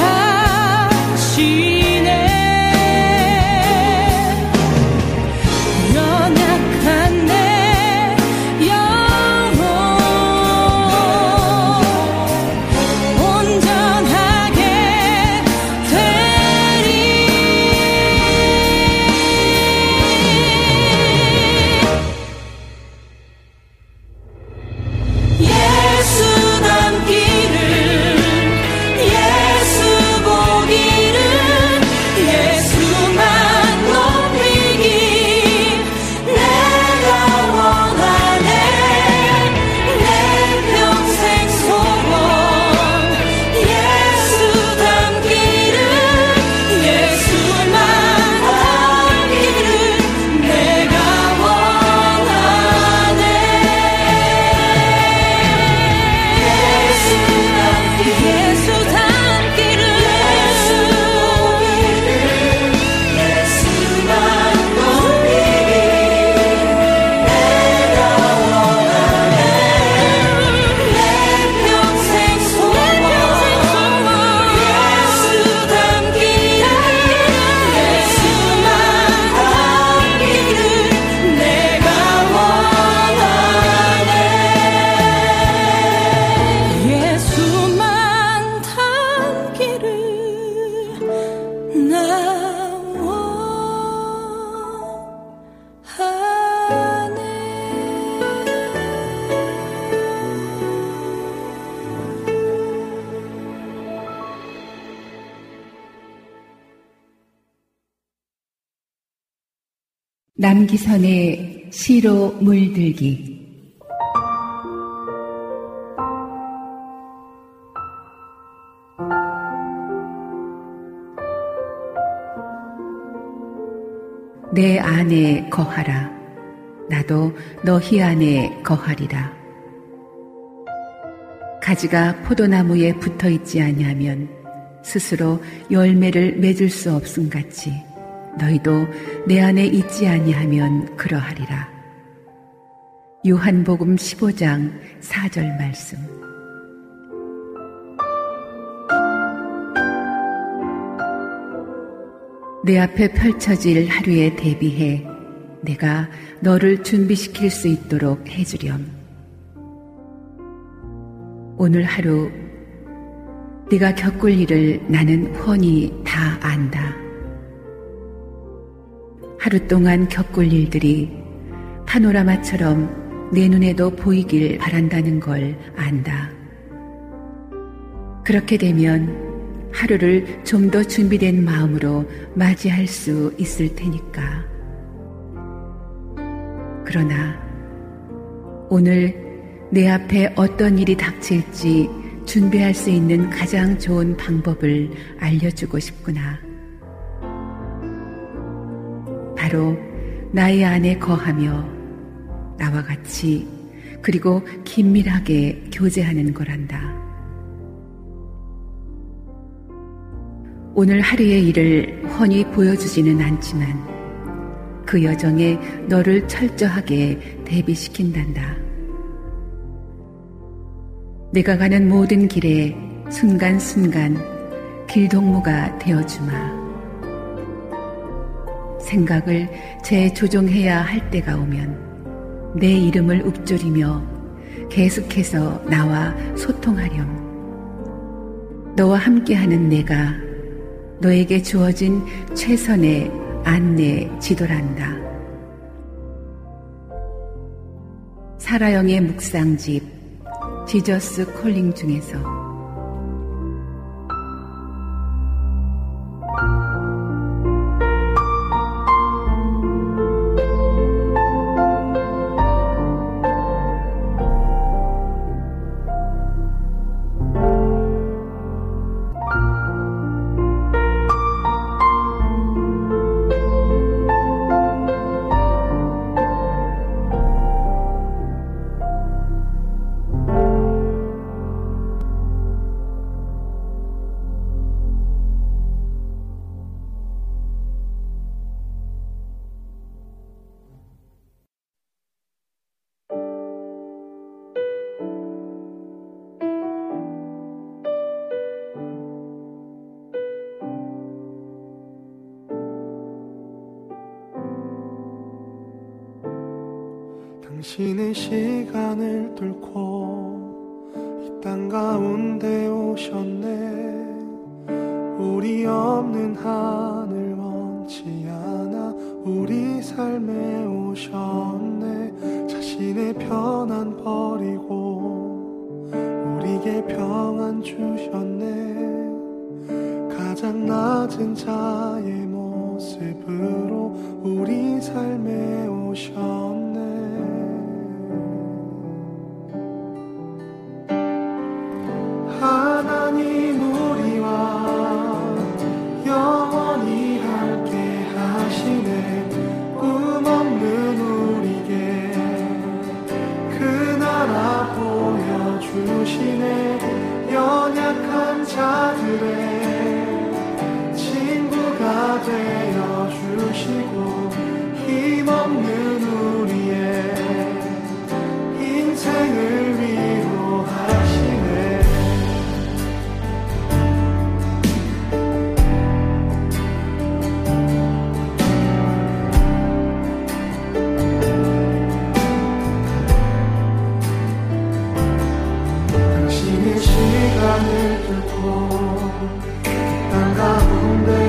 하시네. 연약한 내 영혼 온전하게 되리. 예수 닮기를, 예수 보기를, 예수만 높이기 내가 원하네. 내 평생 소원 예수 닮기를, 예수만 닮기를 내가 원하네. 예수 닮기를, 예수 닮기를, 예수 보기를, 예수만 높이기 내가 원하네. 내 평생 소원 예수 닮기를, 예수만 닮기를 내가 원하네. 예수만 닮기를 나 원하네. 남기선의 시로 물들기. 내 안에 거하라. 나도 너희 안에 거하리라. 가지가 포도나무에 붙어 있지 아니하면 스스로 열매를 맺을 수 없음같이 너희도 내 안에 있지 아니하면 그러하리라. 요한복음 십오 장 사 절 말씀. 내 앞에 펼쳐질 하루에 대비해 내가 너를 준비시킬 수 있도록 해주렴. 오늘 하루 네가 겪을 일을 나는 훤히 다 안다. 하루 동안 겪을 일들이 파노라마처럼 내 눈에도 보이길 바란다는 걸 안다. 그렇게 되면 하루를 좀 더 준비된 마음으로 맞이할 수 있을 테니까. 그러나 오늘 내 앞에 어떤 일이 닥칠지 준비할 수 있는 가장 좋은 방법을 알려주고 싶구나. 바로 나의 안에 거하며 나와 같이 그리고 긴밀하게 교제하는 거란다. 오늘 하루의 일을 훤히 보여주지는 않지만 그 여정에 너를 철저하게 대비시킨단다. 내가 가는 모든 길에 순간순간 길동무가 되어주마. 생각을 재조정해야 할 때가 오면 내 이름을 읊조리며 계속해서 나와 소통하렴. 너와 함께하는 내가 너에게 주어진 최선의 안내 지도란다. 사라영의 묵상집 지저스 콜링 중에서 당신의 시간을 뚫고 이 땅 가운데 오셨네. 우리 없는 하늘 원치 않아 우리 삶에 오셨네. 자신의 편안 버리고 우리에게 평안 주셨네. 가장 낮은 자의 모습으로 우리 삶에 오셨네. 하나님 우리와 영원히 함께 하시네. 꿈 없는 우리에게 그 나라 보여주시네. 연약한 자들의 친구가 되어주시고 힘없는 우리의 인생을 위로하시네. 시간을 뚫고 땅 가운데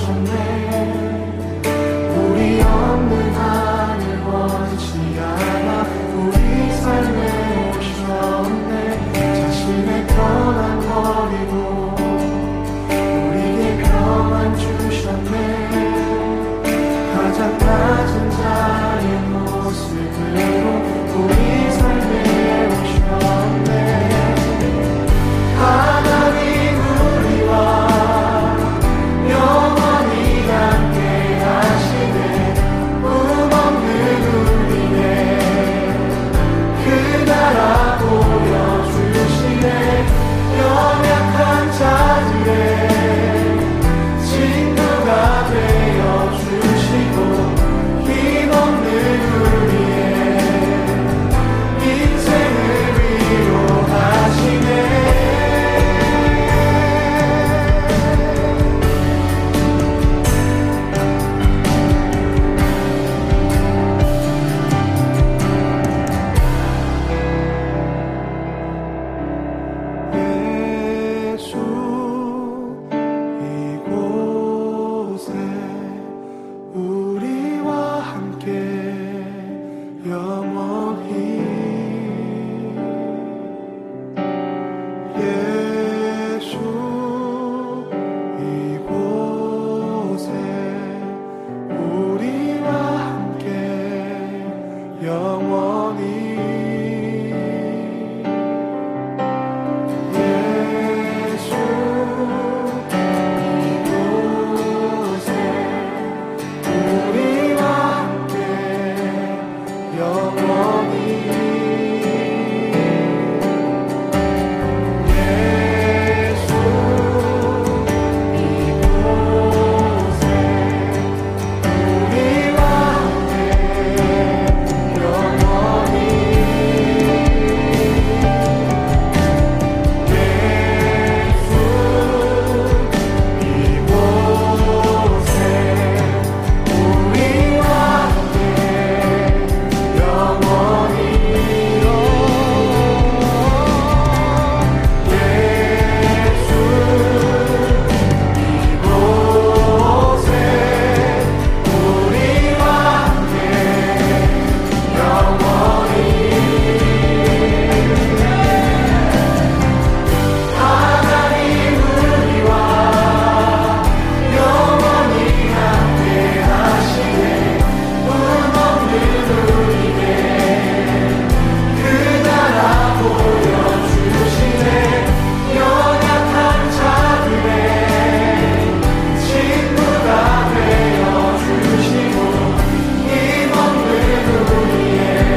오셨네. 우리 없는 하늘 원치 않아 우리 삶에 오셨네. 자신의 편안 버리고 우리에게 평안 주셨네. 가장 낮은 자의 모습으로 우리 삶에 오셨네. 하나님 영원히 예수 이곳에 우리와 함께 영원히 예수 이곳에 우리와 함께 영원히 예수 이곳에 우리와 함께 영원히 예수 이곳에 우리와 함께 영원히 하나님 우리와 영원히 함께 하시네 꿈없는 우리에게 그 나라 보여주시네 연약한 자들의 친구가 되어주시고 힘없는 우리의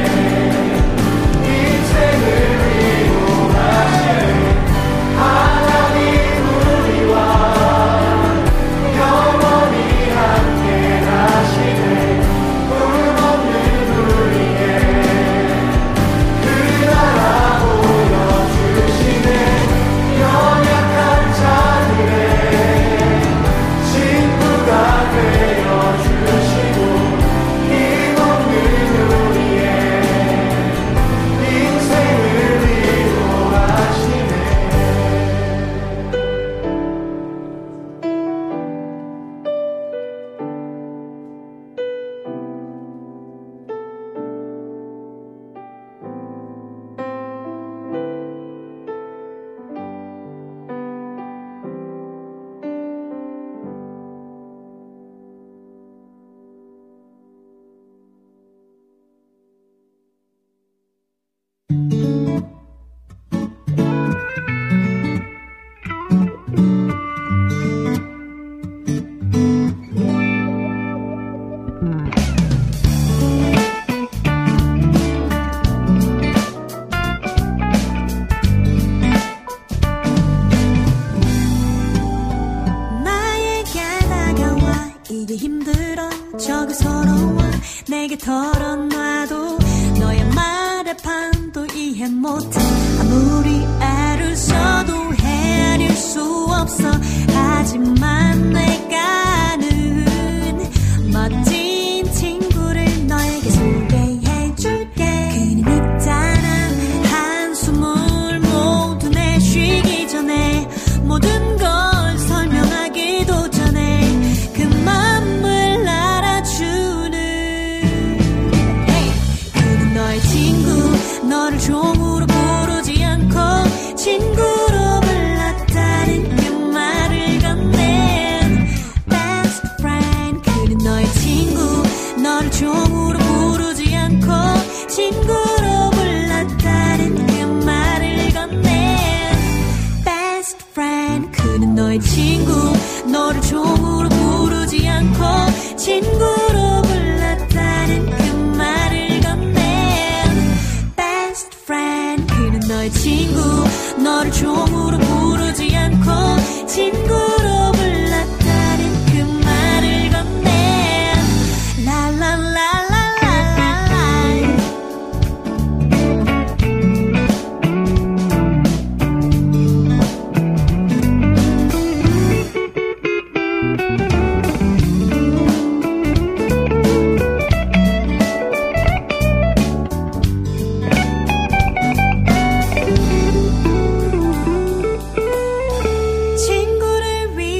인생을 위로하시네 하나님 우리와 영원히 함께 하시네 꿈없는 우리의 그 나라 보여주시네 연약한 자들의 친구가 되어주시고 힘없는 우리의 인생을 위로하시네 나에게 다가와 이게 힘들어 저게 서러워 내게 털어놔도 너의 말에 반도 이해 못해 아무리 애를 써도 헤아릴 수 없어 하지만 내가는 멋진 친구를 너에게 소개해줄게 그는 있잖아 한숨을 모두 내쉬기 전에 모든 걸 설명하기도 전에 그 맘을 알아주는 hey! 그는 너의 친구 너를 종으로 부르지 않고 친구로 불렀다는 그 말을 건넨 best friend 그는 너의 친구 너를 종으로 부르지 않고 친구로 불렀다는 그 말을 건넨 best friend 그는 너의 친구 너를 종으로 부르지 않고 친구로 불렀다는 그 말을 건넨 best friend 그는 너의 친구 너를 종으로 부르지 않고 친구로 불렀다는 그 말을 건넨 라라라라라라 친구를 위해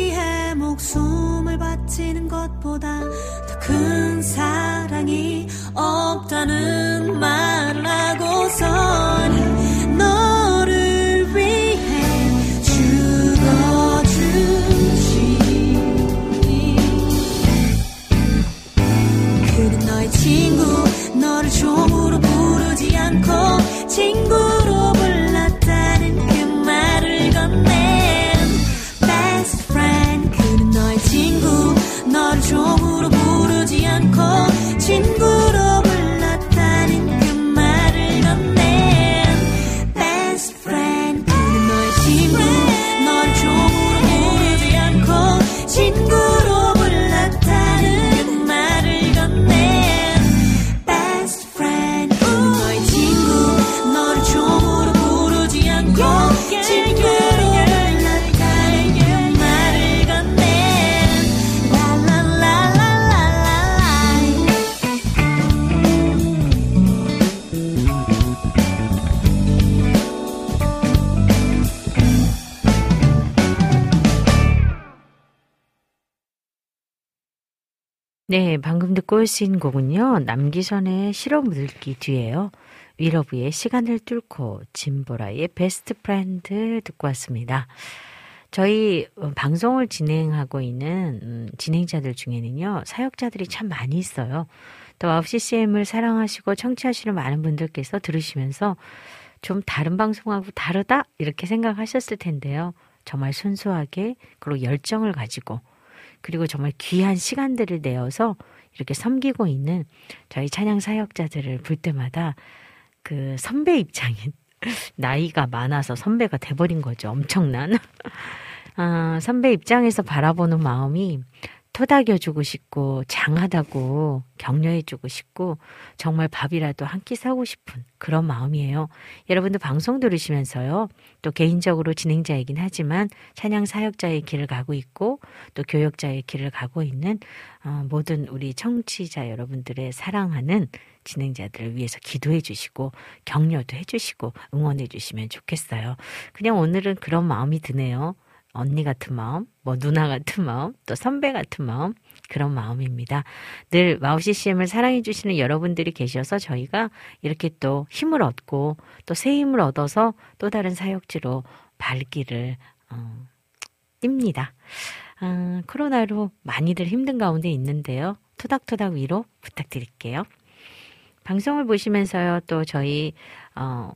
네, 방금 듣고 오신 곡은요. 남기선의 실어 묻을기 뒤에요. 위러브의 시간을 뚫고, 진보라의 베스트 프렌드 듣고 왔습니다. 저희 방송을 진행하고 있는 진행자들 중에는요. 사역자들이 참 많이 있어요. 또 와우 씨씨엠을 사랑하시고 청취하시는 많은 분들께서 들으시면서 좀 다른 방송하고 다르다 이렇게 생각하셨을 텐데요. 정말 순수하게 그리고 열정을 가지고 그리고 정말 귀한 시간들을 내어서 이렇게 섬기고 있는 저희 찬양 사역자들을 볼 때마다 그 선배 입장인 나이가 많아서 선배가 돼버린 거죠. 엄청난 아, 선배 입장에서 바라보는 마음이 토닥여주고 싶고 장하다고 격려해주고 싶고 정말 밥이라도 한 끼 사고 싶은 그런 마음이에요. 여러분도 방송 들으시면서요. 또 개인적으로 진행자이긴 하지만 찬양 사역자의 길을 가고 있고 또 교역자의 길을 가고 있는 어, 모든 우리 청취자 여러분들의 사랑하는 진행자들을 위해서 기도해 주시고 격려도 해 주시고 응원해 주시면 좋겠어요. 그냥 오늘은 그런 마음이 드네요. 언니 같은 마음, 뭐 누나 같은 마음, 또 선배 같은 마음, 그런 마음입니다. 늘 와우 씨씨엠을 사랑해 주시는 여러분들이 계셔서 저희가 이렇게 또 힘을 얻고 또 새 힘을 얻어서 또 다른 사역지로 발길을 어, 띱니다. 어, 코로나로 많이들 힘든 가운데 있는데요. 토닥토닥 위로 부탁드릴게요. 방송을 보시면서요. 또 저희 어,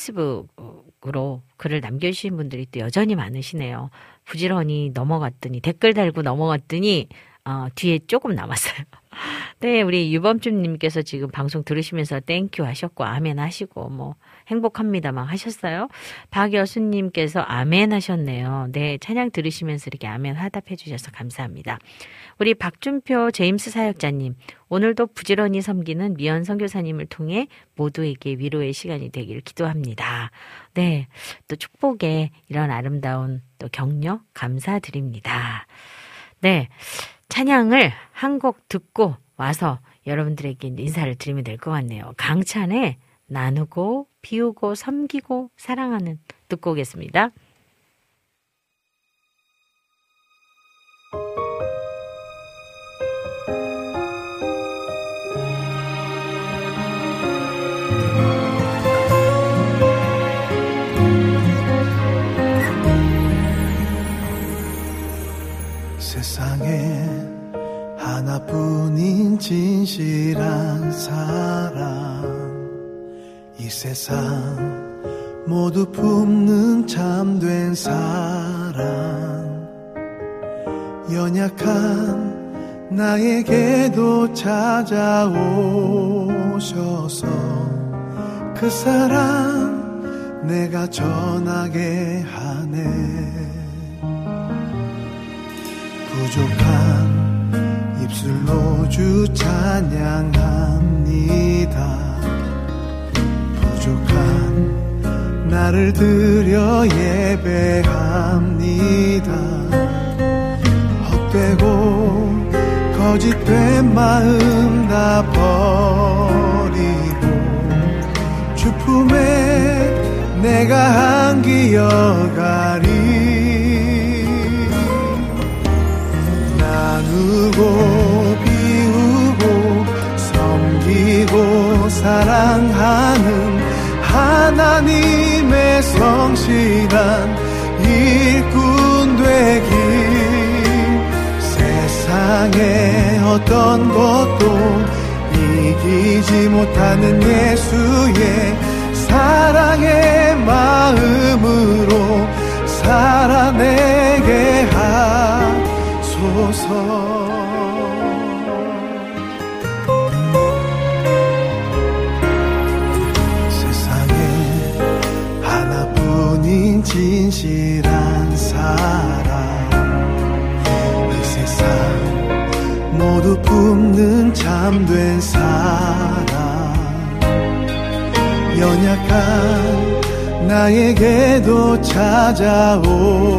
페이스북으로 글을 남겨주신 분들이 또 여전히 많으시네요. 부지런히 넘어갔더니 댓글 달고 넘어갔더니 어, 뒤에 조금 남았어요. 네, 우리 유범준님께서 지금 방송 들으시면서 땡큐 하셨고 아멘 하시고 뭐 행복합니다 막 하셨어요. 박여수님께서 아멘 하셨네요. 네, 찬양 들으시면서 이렇게 아멘 화답해 주셔서 감사합니다. 우리 박준표 제임스 사역자님, 오늘도 부지런히 섬기는 미연 선교사님을 통해 모두에게 위로의 시간이 되기를 기도합니다. 네, 또 축복의 이런 아름다운 또 격려 감사드립니다. 네, 찬양을 한 곡 듣고 와서 여러분들에게 인사를 드리면 될 것 같네요. 강찬의 나누고 비우고 섬기고 사랑하는 듣고 오겠습니다. 세상에 하나뿐인 진실한 사랑, 이 세상 모두 품는 참된 사랑, 연약한 나에게도 찾아오셔서 그 사랑 내가 전하게 하네. 부족한 입술로 주 찬양합니다. 부족한 나를 드려 예배합니다. 헛되고 거짓된 마음 다 버리고 주 품에 내가 안기어가리. 나누고 비우고 섬기고 사랑하는 하나님의 성실한 일꾼 되기. 세상의 어떤 것도 이기지 못하는 예수의 사랑의 마음으로 살아내게 하소서. 진실한 사랑, 이 세상 모두 품는 참된 사랑, 연약한 나에게도 찾아오셔서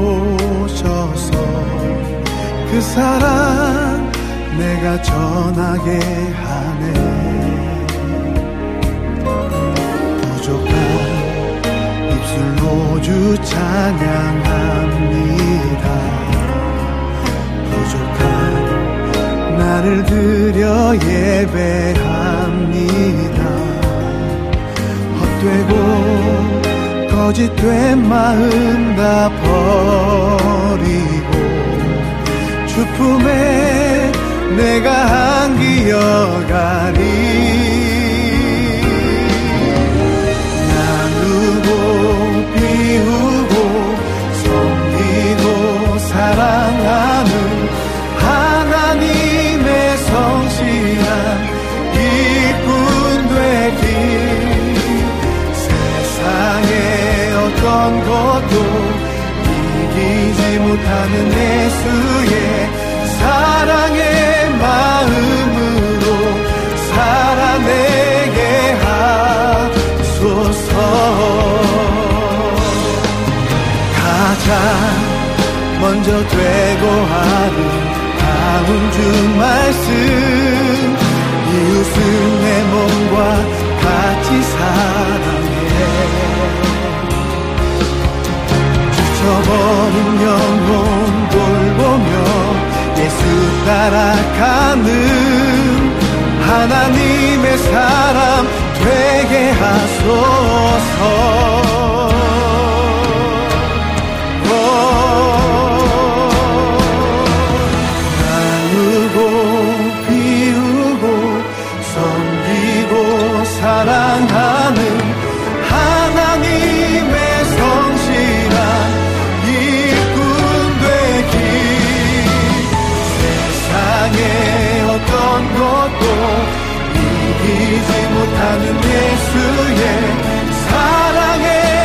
그 사랑 내가 전하게 하네. 부족한 입술로 주 찬양합니다. 부족한 나를 드려 예배합니다. 헛되고 거짓된 마음 다 버리고 주 품에 내가 안기어가리. 나누고 비우고 섬기고 사랑하는 하나님의 성실한 일꾼 되기. 세상의 어떤 것도 이기지 못하는 예수의 사랑의 마음으로 살아내게 하소서. 가장 먼저 되고 아름다운 주 말씀, 이웃은 내 몸과 같이 사랑해. 지쳐버린 영혼 돌보며 예수 따라가는 하나님의 사람 되게 하소서. 나누고 비우고 섬기고 사랑하는 하나님의 성실한 일꾼 되기. 세상의 어떤 것도 이기지 못하는 예수의 사랑의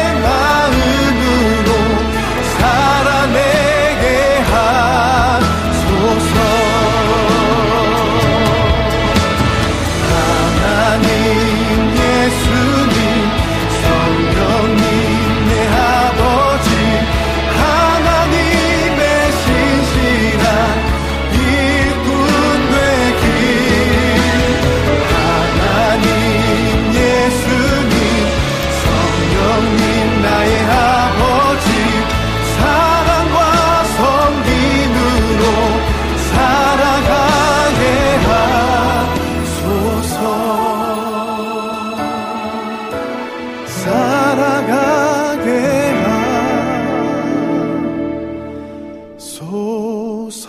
마음으로 살아내게 하소서. 하나님 예수님 성령님 내 아버지, 하나님의 신실한 일꾼 되기. 하나님 예수님 성령님 나의 아버지, 사랑과 섬김으로 살아가게 하소서. 살아가게 하소서.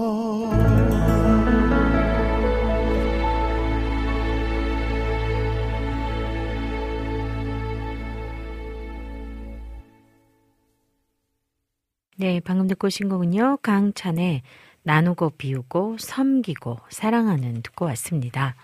네, 방금 듣고 오신 곡은요, 강찬의 나누고 비우고 섬기고 사랑하는 듣고 왔습니다.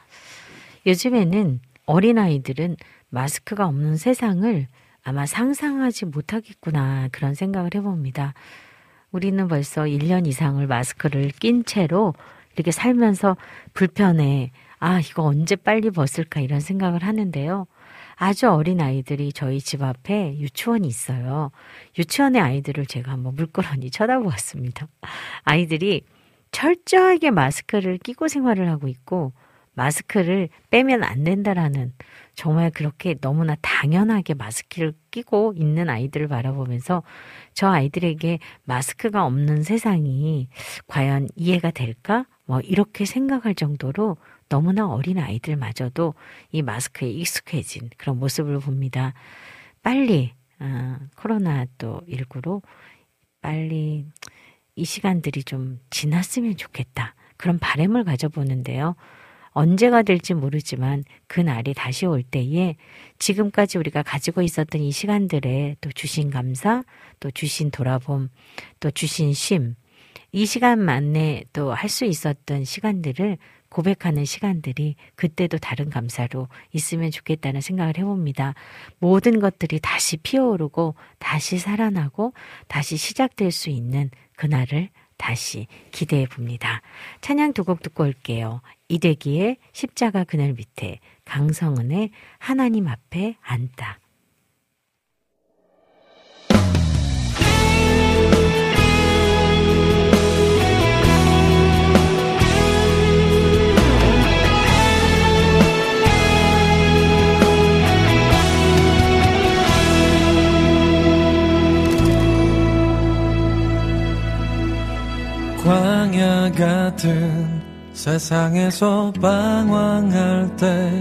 요즘에는 어린아이들은 마스크가 없는 세상을 아마 상상하지 못하겠구나, 그런 생각을 해봅니다. 우리는 벌써 일 년 이상을 마스크를 낀 채로 이렇게 살면서 불편해, 아 이거 언제 빨리 벗을까, 이런 생각을 하는데요. 아주 어린 아이들이 저희 집 앞에 유치원이 있어요. 유치원의 아이들을 제가 한번 물끄러니 쳐다보았습니다. 아이들이 철저하게 마스크를 끼고 생활을 하고 있고, 마스크를 빼면 안 된다라는, 정말 그렇게 너무나 당연하게 마스크를 끼고 있는 아이들을 바라보면서 저 아이들에게 마스크가 없는 세상이 과연 이해가 될까? 뭐 이렇게 생각할 정도로 너무나 어린 아이들마저도 이 마스크에 익숙해진 그런 모습을 봅니다. 빨리 어, 코로나 또 일구로 빨리 이 시간들이 좀 지났으면 좋겠다, 그런 바람을 가져보는데요. 언제가 될지 모르지만 그 날이 다시 올 때에 지금까지 우리가 가지고 있었던 이 시간들에 또 주신 감사, 또 주신 돌아봄, 또 주신 쉼, 이 시간만에 또 할 수 있었던 시간들을 고백하는 시간들이 그때도 다른 감사로 있으면 좋겠다는 생각을 해봅니다. 모든 것들이 다시 피어오르고 다시 살아나고 다시 시작될 수 있는 그날을 다시 기대해 봅니다. 찬양 두 곡 듣고 올게요. 이대기의 십자가 그늘 밑에, 강성은의 하나님 앞에 앉다. 광야 같은 세상에서 방황할 때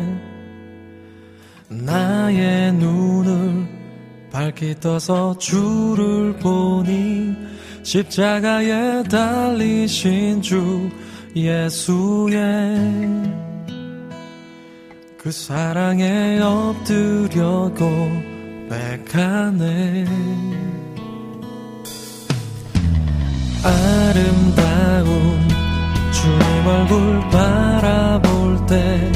나의 눈을 밝히 떠서 주를 보니 십자가에 달리신 주 예수의 그 사랑에 엎드려 고백하네. 아름다운 주님 얼굴 바라볼 때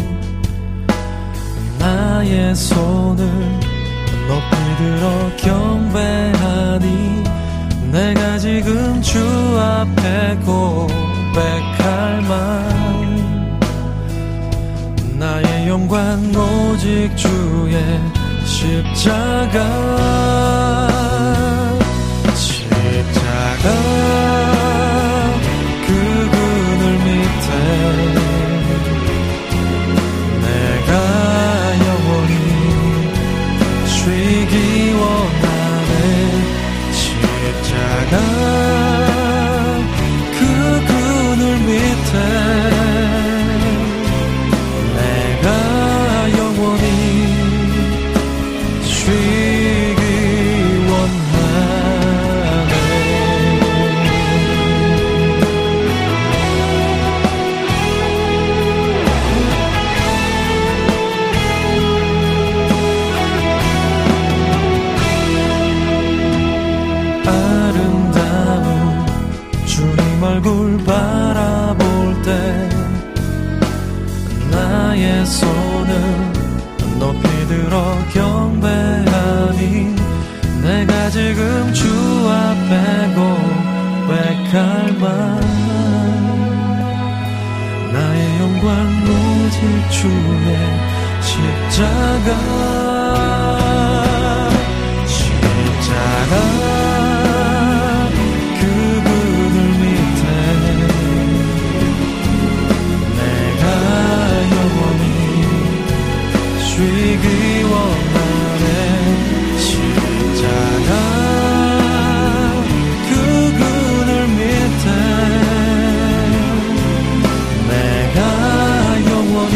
나의 손을 높이 들어 경배하니 내가 지금 주 앞에 고백할 말 나의 영광 오직 주의 십자가 십자가 그 그늘 밑에 내가 영원히 쉬기 원하네. 십자가 그 그늘 밑에 내가 영원히 쉬기 원하네. 아름다운 주님 얼굴 바라볼 때 나의 손을 높이 들어 경배하니 내가 지금 주 앞에 고백할 말 나의 영광 오직 주의 십자가 십자가 그 그늘 밑에 내가 영원히 쉬기 원하네. 십자가 그 그늘 밑에 내가 영원히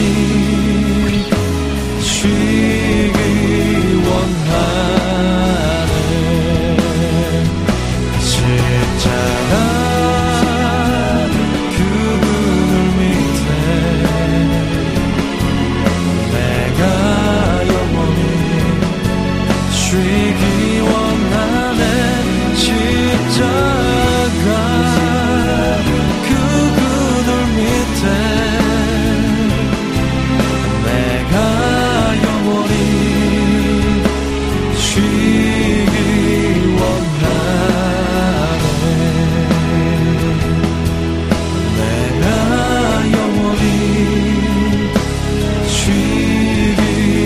쉬기 원하네. 십자가 그 그늘 밑에 내가 영원히 쉬기 원하네. 십자가 그 그늘 밑에 내가 영원히 쉬기 원하네. 내가 영원히 쉬기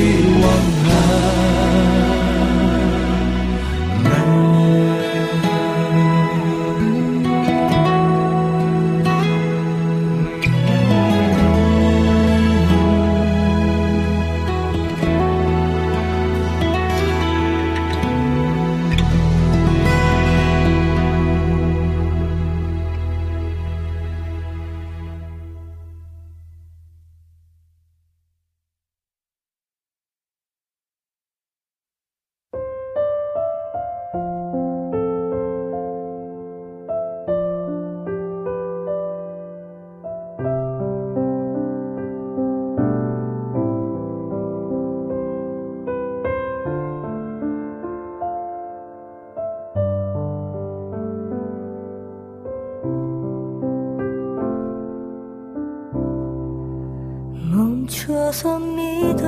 멈춰섭니다.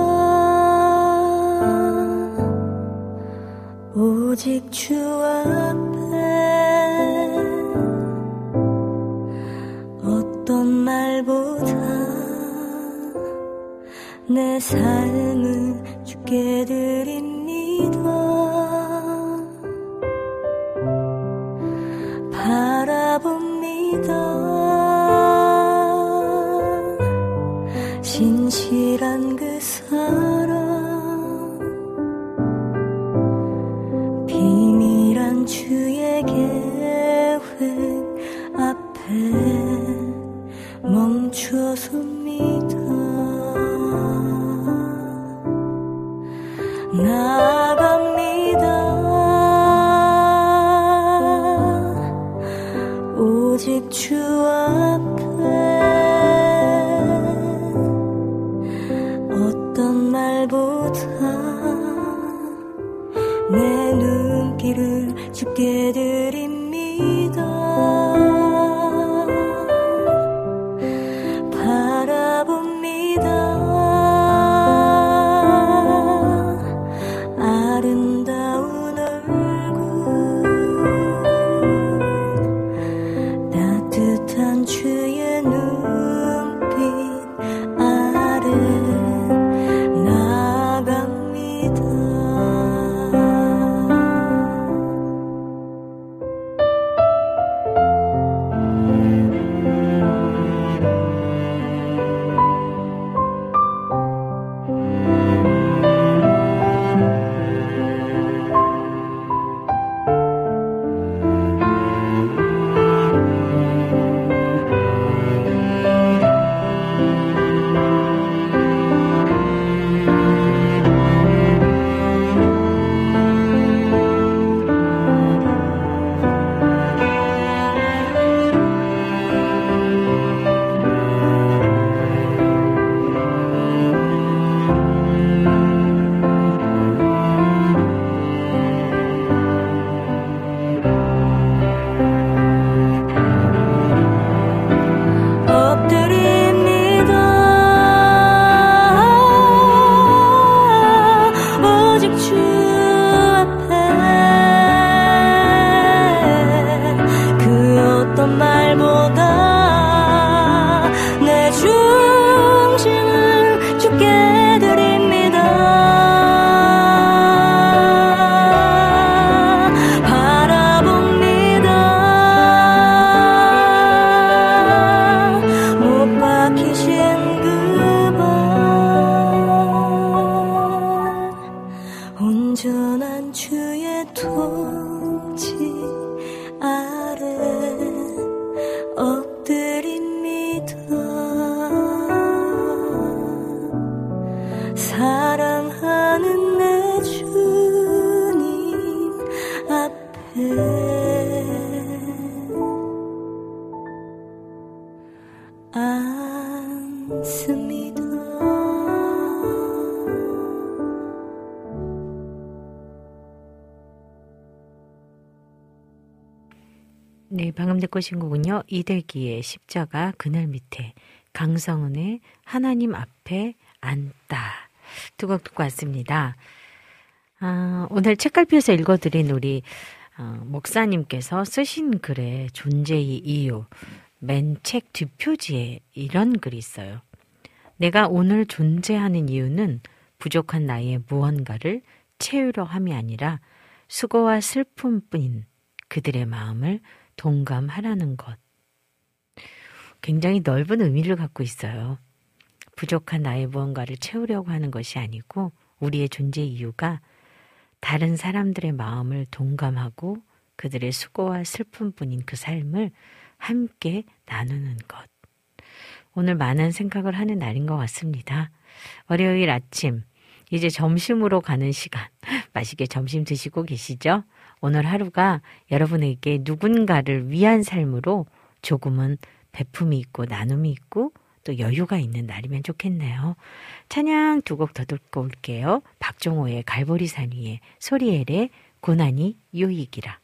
오직 주 앞에 어떤 말보다 내 삶을 주께 드립니다. 바라봅니다. 진실한 그 사랑 비밀한 주의 계획 앞에 멈 나갑니다. 오직 주 앞에 어떤 말보다 내 눈길을 주께 드립니다. 바라봅니다. 아름다운 얼굴 따뜻한 주의 눈빛 아래 나갑니다. 온전한 주의 통치 아래 엎드립니다. 사랑하는 내 주님 앞에 앉습니다. 네, 방금 듣고 오신 곡은요. 이대기의 십자가 그늘 밑에, 강성은의 하나님 앞에 앉다 두 곡 듣고 왔습니다. 아, 오늘 책갈피에서 읽어드린 우리 어, 목사님께서 쓰신 글의 존재의 이유, 맨 책 뒷표지에 이런 글이 있어요. 내가 오늘 존재하는 이유는 부족한 나의 무언가를 채우려 함이 아니라 수고와 슬픔뿐인 그들의 마음을 동감하라는 것. 굉장히 넓은 의미를 갖고 있어요. 부족한 나의 무언가를 채우려고 하는 것이 아니고 우리의 존재 이유가 다른 사람들의 마음을 동감하고 그들의 수고와 슬픔뿐인 그 삶을 함께 나누는 것. 오늘 많은 생각을 하는 날인 것 같습니다. 월요일 아침, 이제 점심으로 가는 시간, 맛있게 점심 드시고 계시죠? 오늘 하루가 여러분에게 누군가를 위한 삶으로 조금은 베품이 있고 나눔이 있고 또 여유가 있는 날이면 좋겠네요. 찬양 두 곡 더 듣고 올게요. 박종호의 갈보리산 위에, 소리엘의 고난이 유익이라.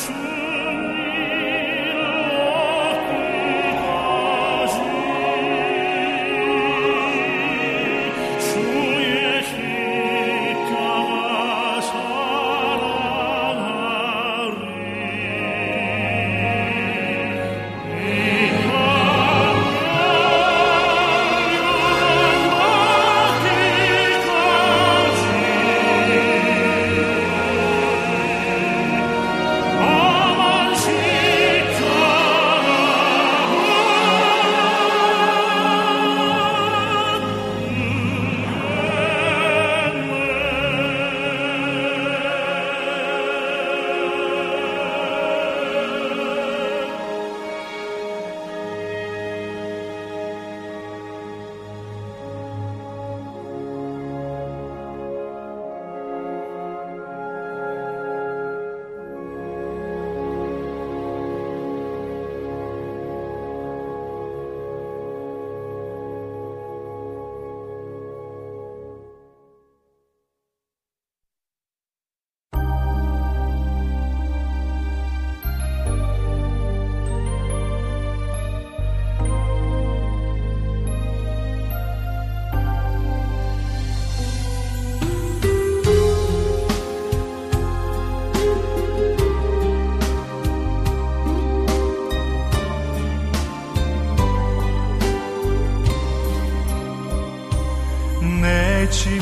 짐이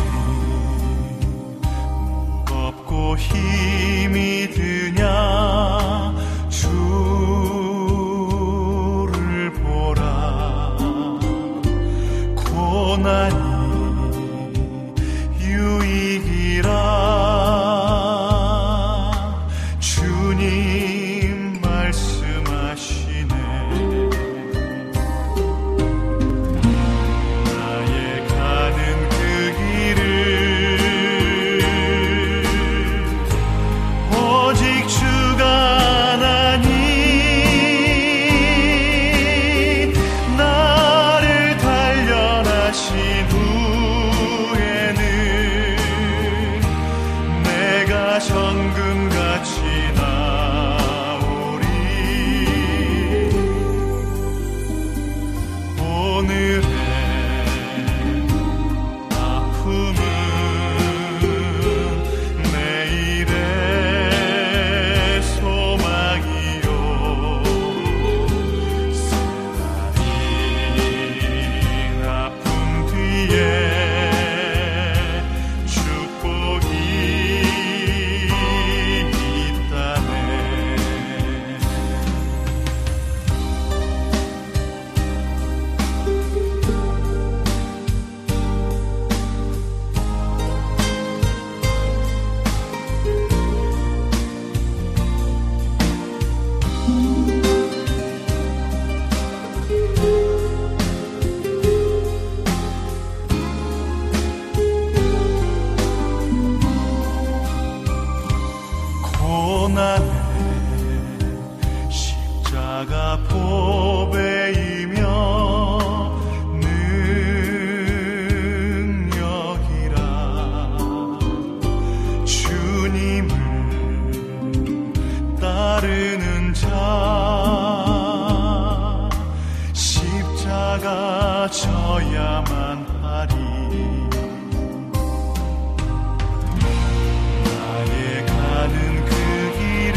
무겁고 힘이 드냐 주를 보라. 고난이 유익이라 주님 말씀하시네. 나의 가는 그 길을 오직 주가 아나니 나를 단련하신 후에는 내가 정금같이 나오리. 오늘의 아픔은 내일의 소망이요. 쓰라린 아픔 뒤에 축복이 있다네. 고난의 십자가 보배이며 능력이라. 주님을 따르는 자 십자가 져야만 하리. 나의 가는 그 길을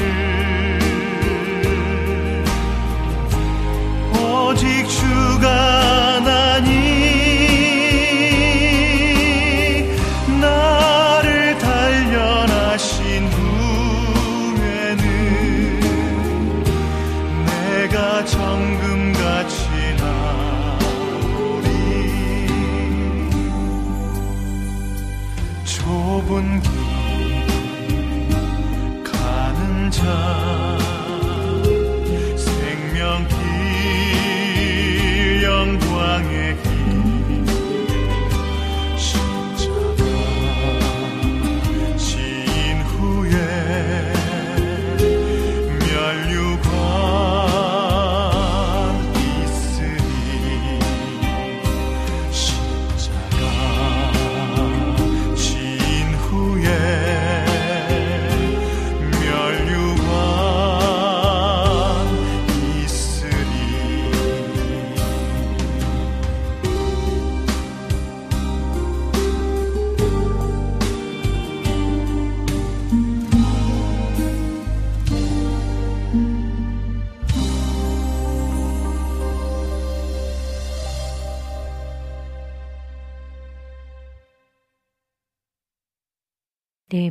오직 주가 아나니 나를 단련하신 후에는 내가 정금같이 나오리. 좁은 길 가는 자 생명길 영광의 길 십자가 지인 후에 면류관 있으리. 십자가 지인 후에 면류관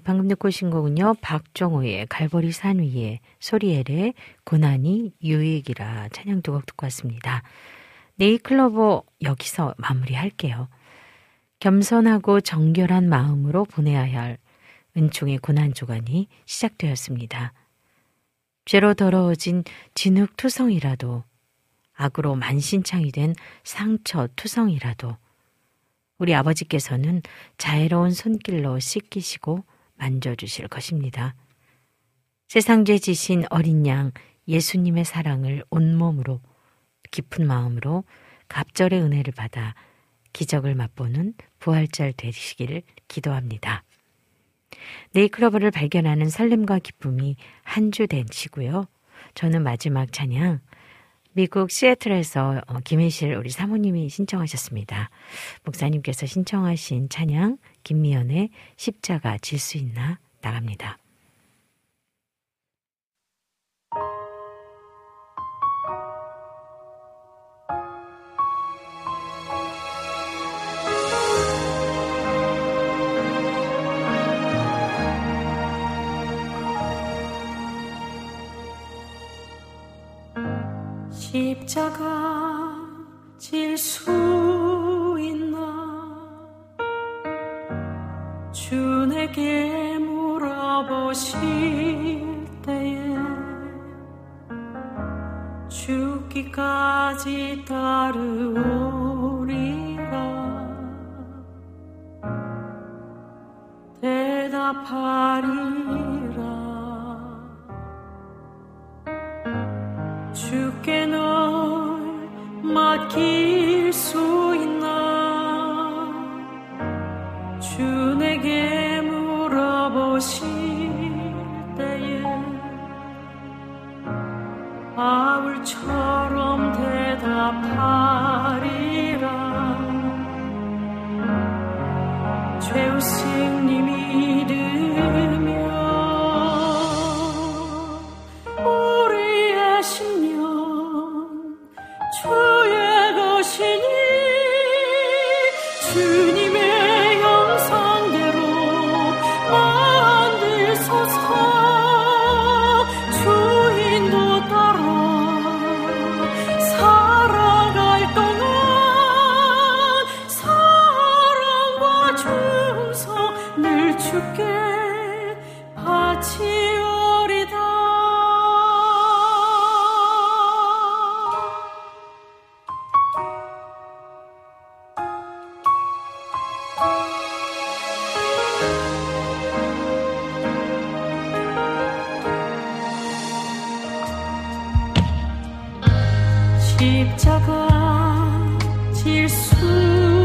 방금 듣고 오신 곡은요. 박종호의 갈보리 산 위에, 소리엘의 고난이 유익이라 찬양 두 곡 듣고 왔습니다. 네이클로버 여기서 마무리할게요. 겸손하고 정결한 마음으로 보내야 할 은총의 고난 주간이 시작되었습니다. 죄로 더러워진 진흙투성이라도, 악으로 만신창이 된 상처투성이라도 우리 아버지께서는 자애로운 손길로 씻기시고 만져주실 것입니다. 세상죄 지신 어린 양 예수님의 사랑을 온몸으로 깊은 마음으로 갑절의 은혜를 받아 기적을 맛보는 부활절 되시기를 기도합니다. 네이클로버를 발견하는 설렘과 기쁨이 한 주 되시고요. 저는 마지막 찬양 미국 시애틀에서 김혜실 우리 사모님이 신청하셨습니다. 목사님께서 신청하신 찬양 김미연의 십자가 질 수 있나 나갑니다. 십자가 질 수 있나 주 내게 물어보실 때에 죽기까지 따르오리라 대답하리라 주께 널 맡길 수 있나 주 내게 물어보실 때에 바울처럼 대답하리라 죄 승리 믿으며 우리의 신령 주의 것이니 주님의 형상대로 만들소서 주인도 따라 살아갈 동안 사랑과 충성 늘 주께 바치오리다. 십자가 질 수